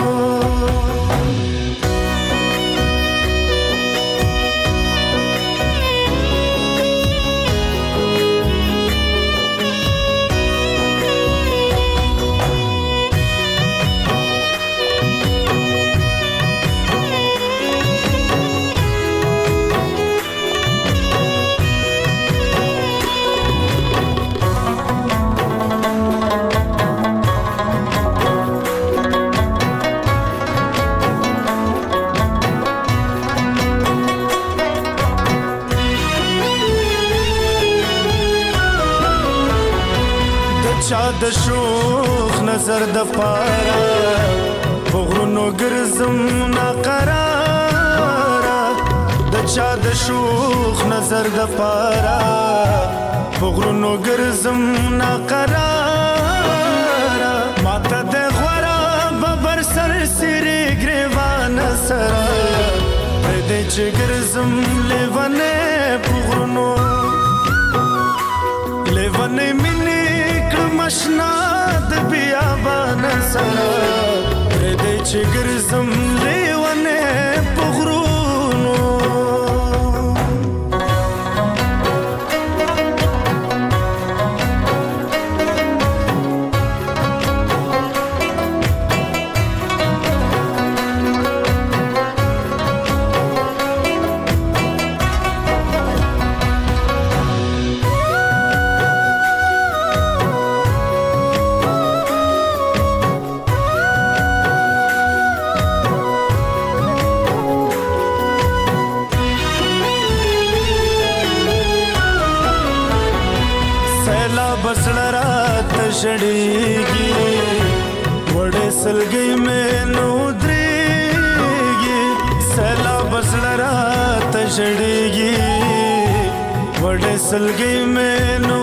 چا د شوخ نظر د پارا پغرونو ګرځم ناقرارا د چا د شوخ نظر د پارا پغرونو ګرځم ناقرارا ماته د غورا ببر سر سری ګریوان سره دې چې ګرځم لیوانه پغرونو لیوانه مینه مشنا د بیابان سره دې چې ګرځم لیوانه پغرونو شړېږي وړې سلګۍ مې نو درېږي سیلاب زړه راته شړېږي وړې سلګۍ مې نو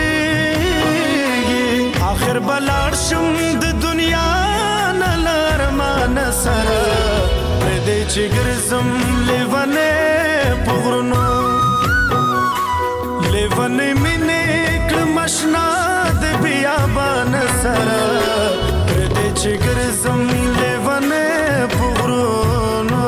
درېږي آخر به لاړ شم د دنیا نه له ارمانه سره پرېږدی چې ګرځم لیوانې په غرونو لیوانې مینې کړم اشنا د بیابان سره پرېږدی چې ګرځم لیوانې په غرونو.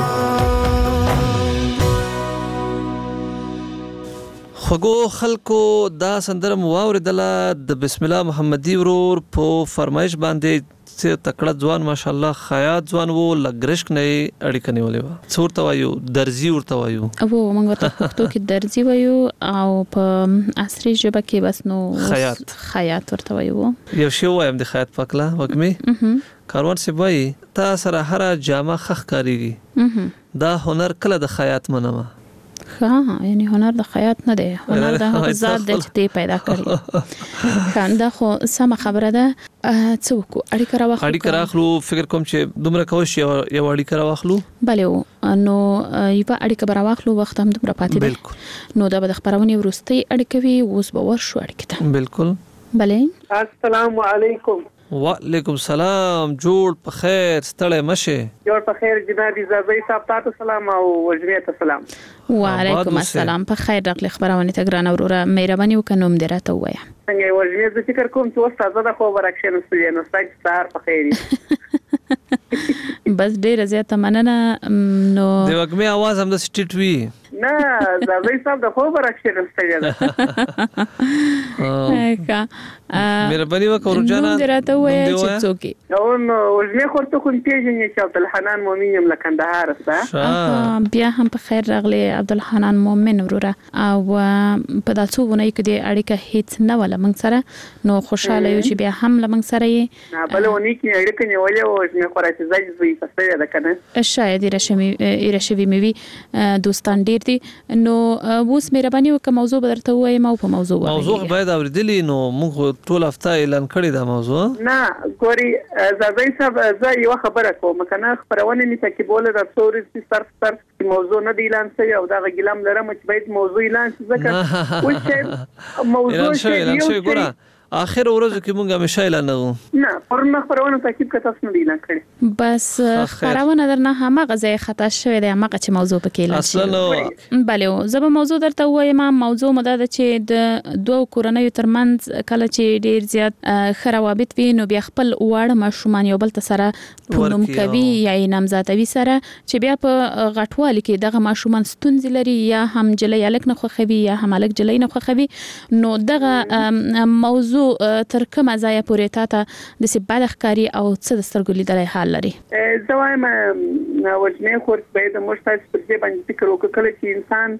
خوږو خلکو دا سندره مو واورېدله د بسم الله محمدي ورور په فرمایش باندې چې تکړه ځوان ماشاءالله خیاط ځوان وو لګرشک نه اړیکه نیولې وه څه ورته وایو درزي ورته وایو موږ ورته پښتو کې درزي وایو او په عصري ژبه کې بس نو خیاط ورته وایو. یو شی وایم د خیاط پکله وګمې کاروان سی وایي تا سره هر جامه خخ کاریږي دا هنر کله د خیاط منمه یعنی هنر د خیاط نه دی هنر د هغه ذات د چې پیدا کړی دا خو سمه خبره ده څه وکړو اړیکه راخلو فکر کوم چې دومره کوي یو اړیکه راخلو بله نو یو اړیکه راخلو وخت هم دومره پاتې دی نو دا به د خبرونې ورستۍ اړیکه وي اوس به ورشو اړیکه ته بالکل بله السلام علیکم. وعلیکم سلام. جوړ په خیر ستړی مشه. جوړ په خیر جناب زازي صاحب تاسو سلام او وجمعیت السلام. وعلیکم السلام. په خیر راغلی خبرونه ته ګران وروره مهرباني وکړم دراته وایا. څنګه وجمعیت د فکر کوم چې استاد د خو ورکشن سړي نو ستاسو سهار په خیر. بس ډیر زیاته مننه. نو د وګمه आवाज هم د سټیټ وی نه زازي صاحب د خو ورکشن سړي ده. کا مهرباني وکړو جانا دراته وایا چې څوک او نو وجمه خورته کوم پیژنې چې عبدالحنان مومن یم لکندهار سره. بیا هم په خیر راغلی عبدالحنان مومن وروره او په داسو ونه کې د اړیکه هیڅ نه ولا موږ سره نو خوشاله یو چې بیا هم لمنګ سره یې بل ونی کې اړیکه نیولې او چې خورای چې ځای زوی پسته ده کنه شاید ایرشوی میوي دوستان ډیر دي. نو اوس مهرباني وکړه موضوع بدرته وایم او په موضوع باید اوریدلی نو موږ ټول هفته اعلان کړی دا موضوع. نه ګوري زازي صاحب زه یو خبره کوم کنه خبرونه نه تکي بوله د څوري صرف موضوع نه دی اعلان شوی او دا غلام لرم چې باید موضوع اعلان شي ځکه او موضوع شي ګوره اخر ورځ کې مونږه همیشه اعلان نه پرونه خبرونه تاکید کته تاسو نه اعلان کړی بس خبرونه درنه هغه ځای خطا شوی دی هغه چې موضوع پکې اعلان شوی. بله زه به موضوع درته وایم. موضوع مده ده چې د دوه کورنیو ترمنځ کله چې ډیر زیات خرابت وي نو بیا خپل واړه ماشومان یو بل ته سره پونم کوي یا نامزادوي سره چې بیا په غټوالي کې دغه ماشومان ستونزې لري یا هم جلۍ الک نه خوخوي یا هم الک جلۍ نه خوخوي نو دغه موضوع تر کومه ځای پورې تاته د سبا د ښکاری او څه د سترګو لیدلای حال لري. زه وایم وجنه خور به د مشتاق پر دې باندې فکر وکړي چې انسان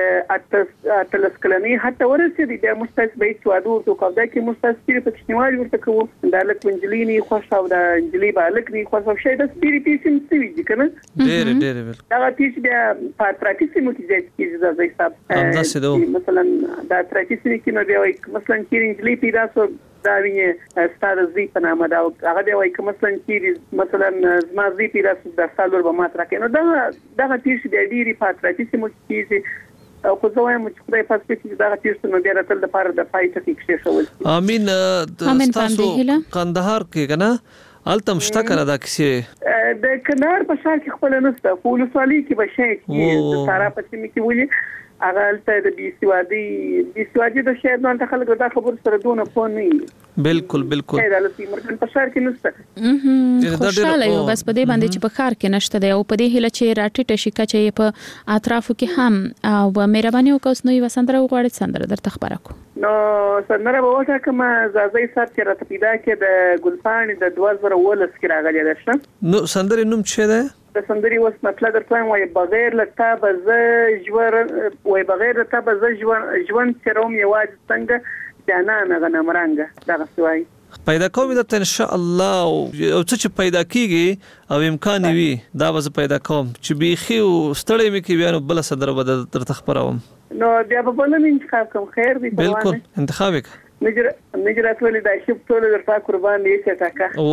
د اتلس کلنی حتی ورسېږي د مشتاق به توادو تو کودا کې مشتاق په کښنوالي ورته کوو د لک منجلینی خوښ او د انجلی بالک نی خوښ او شي د سپیریټ سیم سوي کنه ډېر دا تیش بیا پاتراټیسي مو کې چې زازي صاحب مثلا دا تراټیسي کې نو دی مثلا چې انجلی پیدا سو دا ویني ستاره زی په نامه دا هغه دی وای کوم مثلا چې مثلا زما زی پیدا سو د سالور به مات راکې نو دا تیش دی ډیری پاتراټیسي مو کې او خو زه وایم چې خدای پاس پکې دا غتیست نو بیا راتل د پاره د فایټ کې کښې شول. امين تاسو کندهار کې کنه التم شته کنه دا کیسه د کندهار په شهر کې خپل نسته فولسوالي کې بشي کې د سارا پچې مې کې ولي هغه الته د بیسوادي د شهر نن ته خلک دا خبر سره دونه فون نه بالکل دا لسی مرګن په شهر کې نسته خوشاله یو بس په دې باندې چې په ښار کې نشته دی او په دې هله چې راټیټه شي چې په اطرافو کې هم او مهرباني وکوس نو وسندره وغواړي سندره درته خبره کو نو سندره به وته کوم زازي صاحب چې راته پیدا کې د ګلپاڼې د 2019 کې راغلی ده نو سندره نوم څه ده د سندري وس مطلب درته وایم بغیر لته به ژور وای بغیر لته به ژوند چروم یواز څنګه جانانه غنمرنګ دا غوښوي پیدا کوم د ان شاء الله او څه چې پیدا کیږي او امکان وي دا به پیدا کوم چې بيخي او ستړی مې کې بیان بل صدر به درته خبروم نو بیا په بل من انتخاب کوم خیر دی بالکل انتخاب وک نجرات ولې دا شپ ټول درته قربان دي چې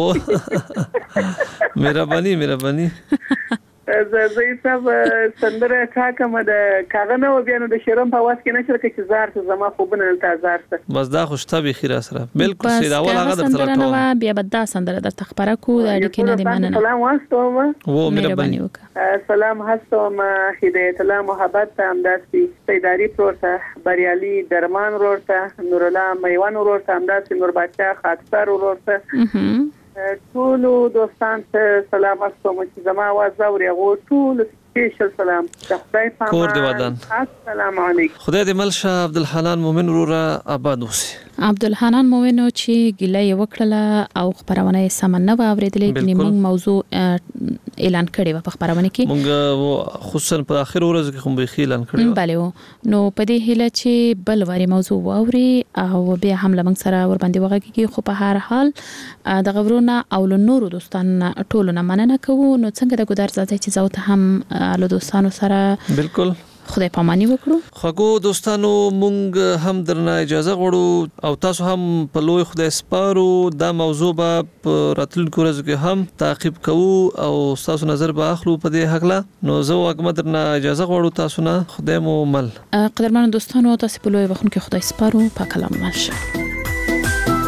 تاکا مهرباني زازي صاحب سندره تا کوم د کاغنه و بیان د شرم په واس کې نشر کې چې زار ته زما خو بنل تا زار ته بس دا خوشته به خیر سره بالکل سید اول هغه درته راټو بیا بدا سندره درته خبره کو د اړیکې نه دی مننه سلام واستوم و مهرباني سلام هستم هدایت الله محبت امداسي سیداری پروسه بریالي درمان ورته نور الله میوان ورته امداسي نور بچا خاطر ورته ټول دوستان ته سلام واستوم چې زما आवाज اوري غو ټول سپیشل سلام خدای پاک کور دی ودان السلام علیکم خدای دې ملشه عبدالحنان مومن وروره آباد اوسي عبدالحنان مومن چې ګیله وکړه او خبرونه سمن نه اوریدلې چې موږ موضوع اعلان کړی و په خبرونه کې موږ خصوصا په اخر ورځ کې کوم به اعلان کړی بله نو په دې هله چې بل واري موضوع واوري او بیا هم لمن سره ور باندې وغږیږي خو په هر حال د غورونه او نورو دوستان ټولو نه مننه کوو نو څنګه د ګدار ځای چې زو ته هم له دوستانو سره بالکل خدای پامانی وکړو خو دوستانو مونږ هم درنه اجازه غواړو او تاسو هم په لوی خدای سپارو دا موضوع به راتلونکو ورځو کې هم تعقیب کوو او تاسو نظر به اخلو په دې حق نو زه واګم درنه اجازه غواړو تاسو نه خدای مو مل قدرمن دوستانو تاسو په لوی وخت کې خدای سپارو په کلام ماشه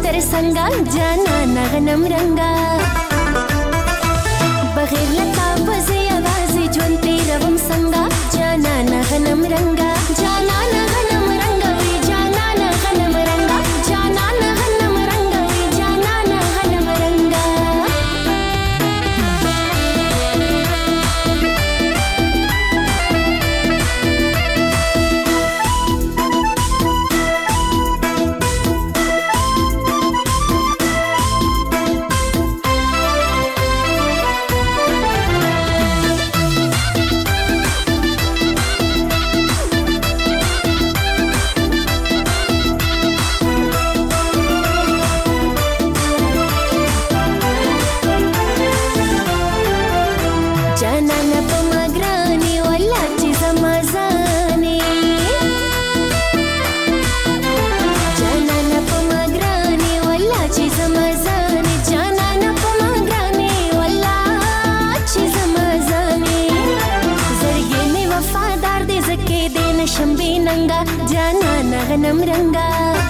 تر څنګه جانانه غنم رنګا بغیر لتا پزې आवाज ژوند تیروم څنګه جانانه غنم رنګا جانانه غنم رنګا وی جانانه غنم رنګا جانانه غنم رنګا وی جانانه غنم رنګا غنم رنګا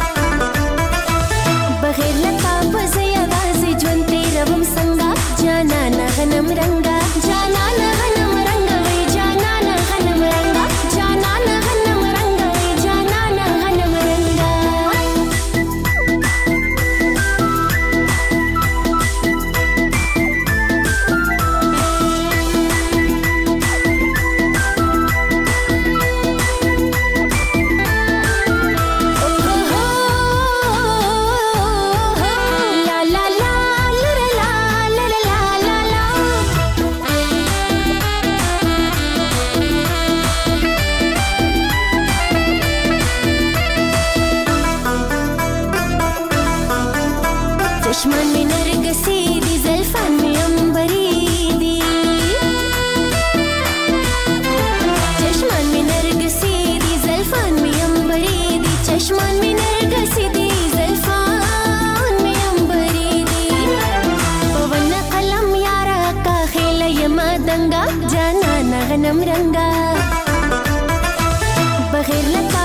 بغیر لتا پزې आवाज ژوند تیروم څنګه جانانه غنم رنګا جانانه غنم رنګا وی جانانه غنم رنګا جانانه غنم رنګا وی جانانه غنم رنګا چشمان می نرگسی دی زلفان می انبری دی چشمان می نرگسی دی زلفان می انبری دی چشمان می نرگسی دی زلفان می انبری دی پون قلم یارا کا خیل یما دنگا جانانه غنم رنگا بغیر لتا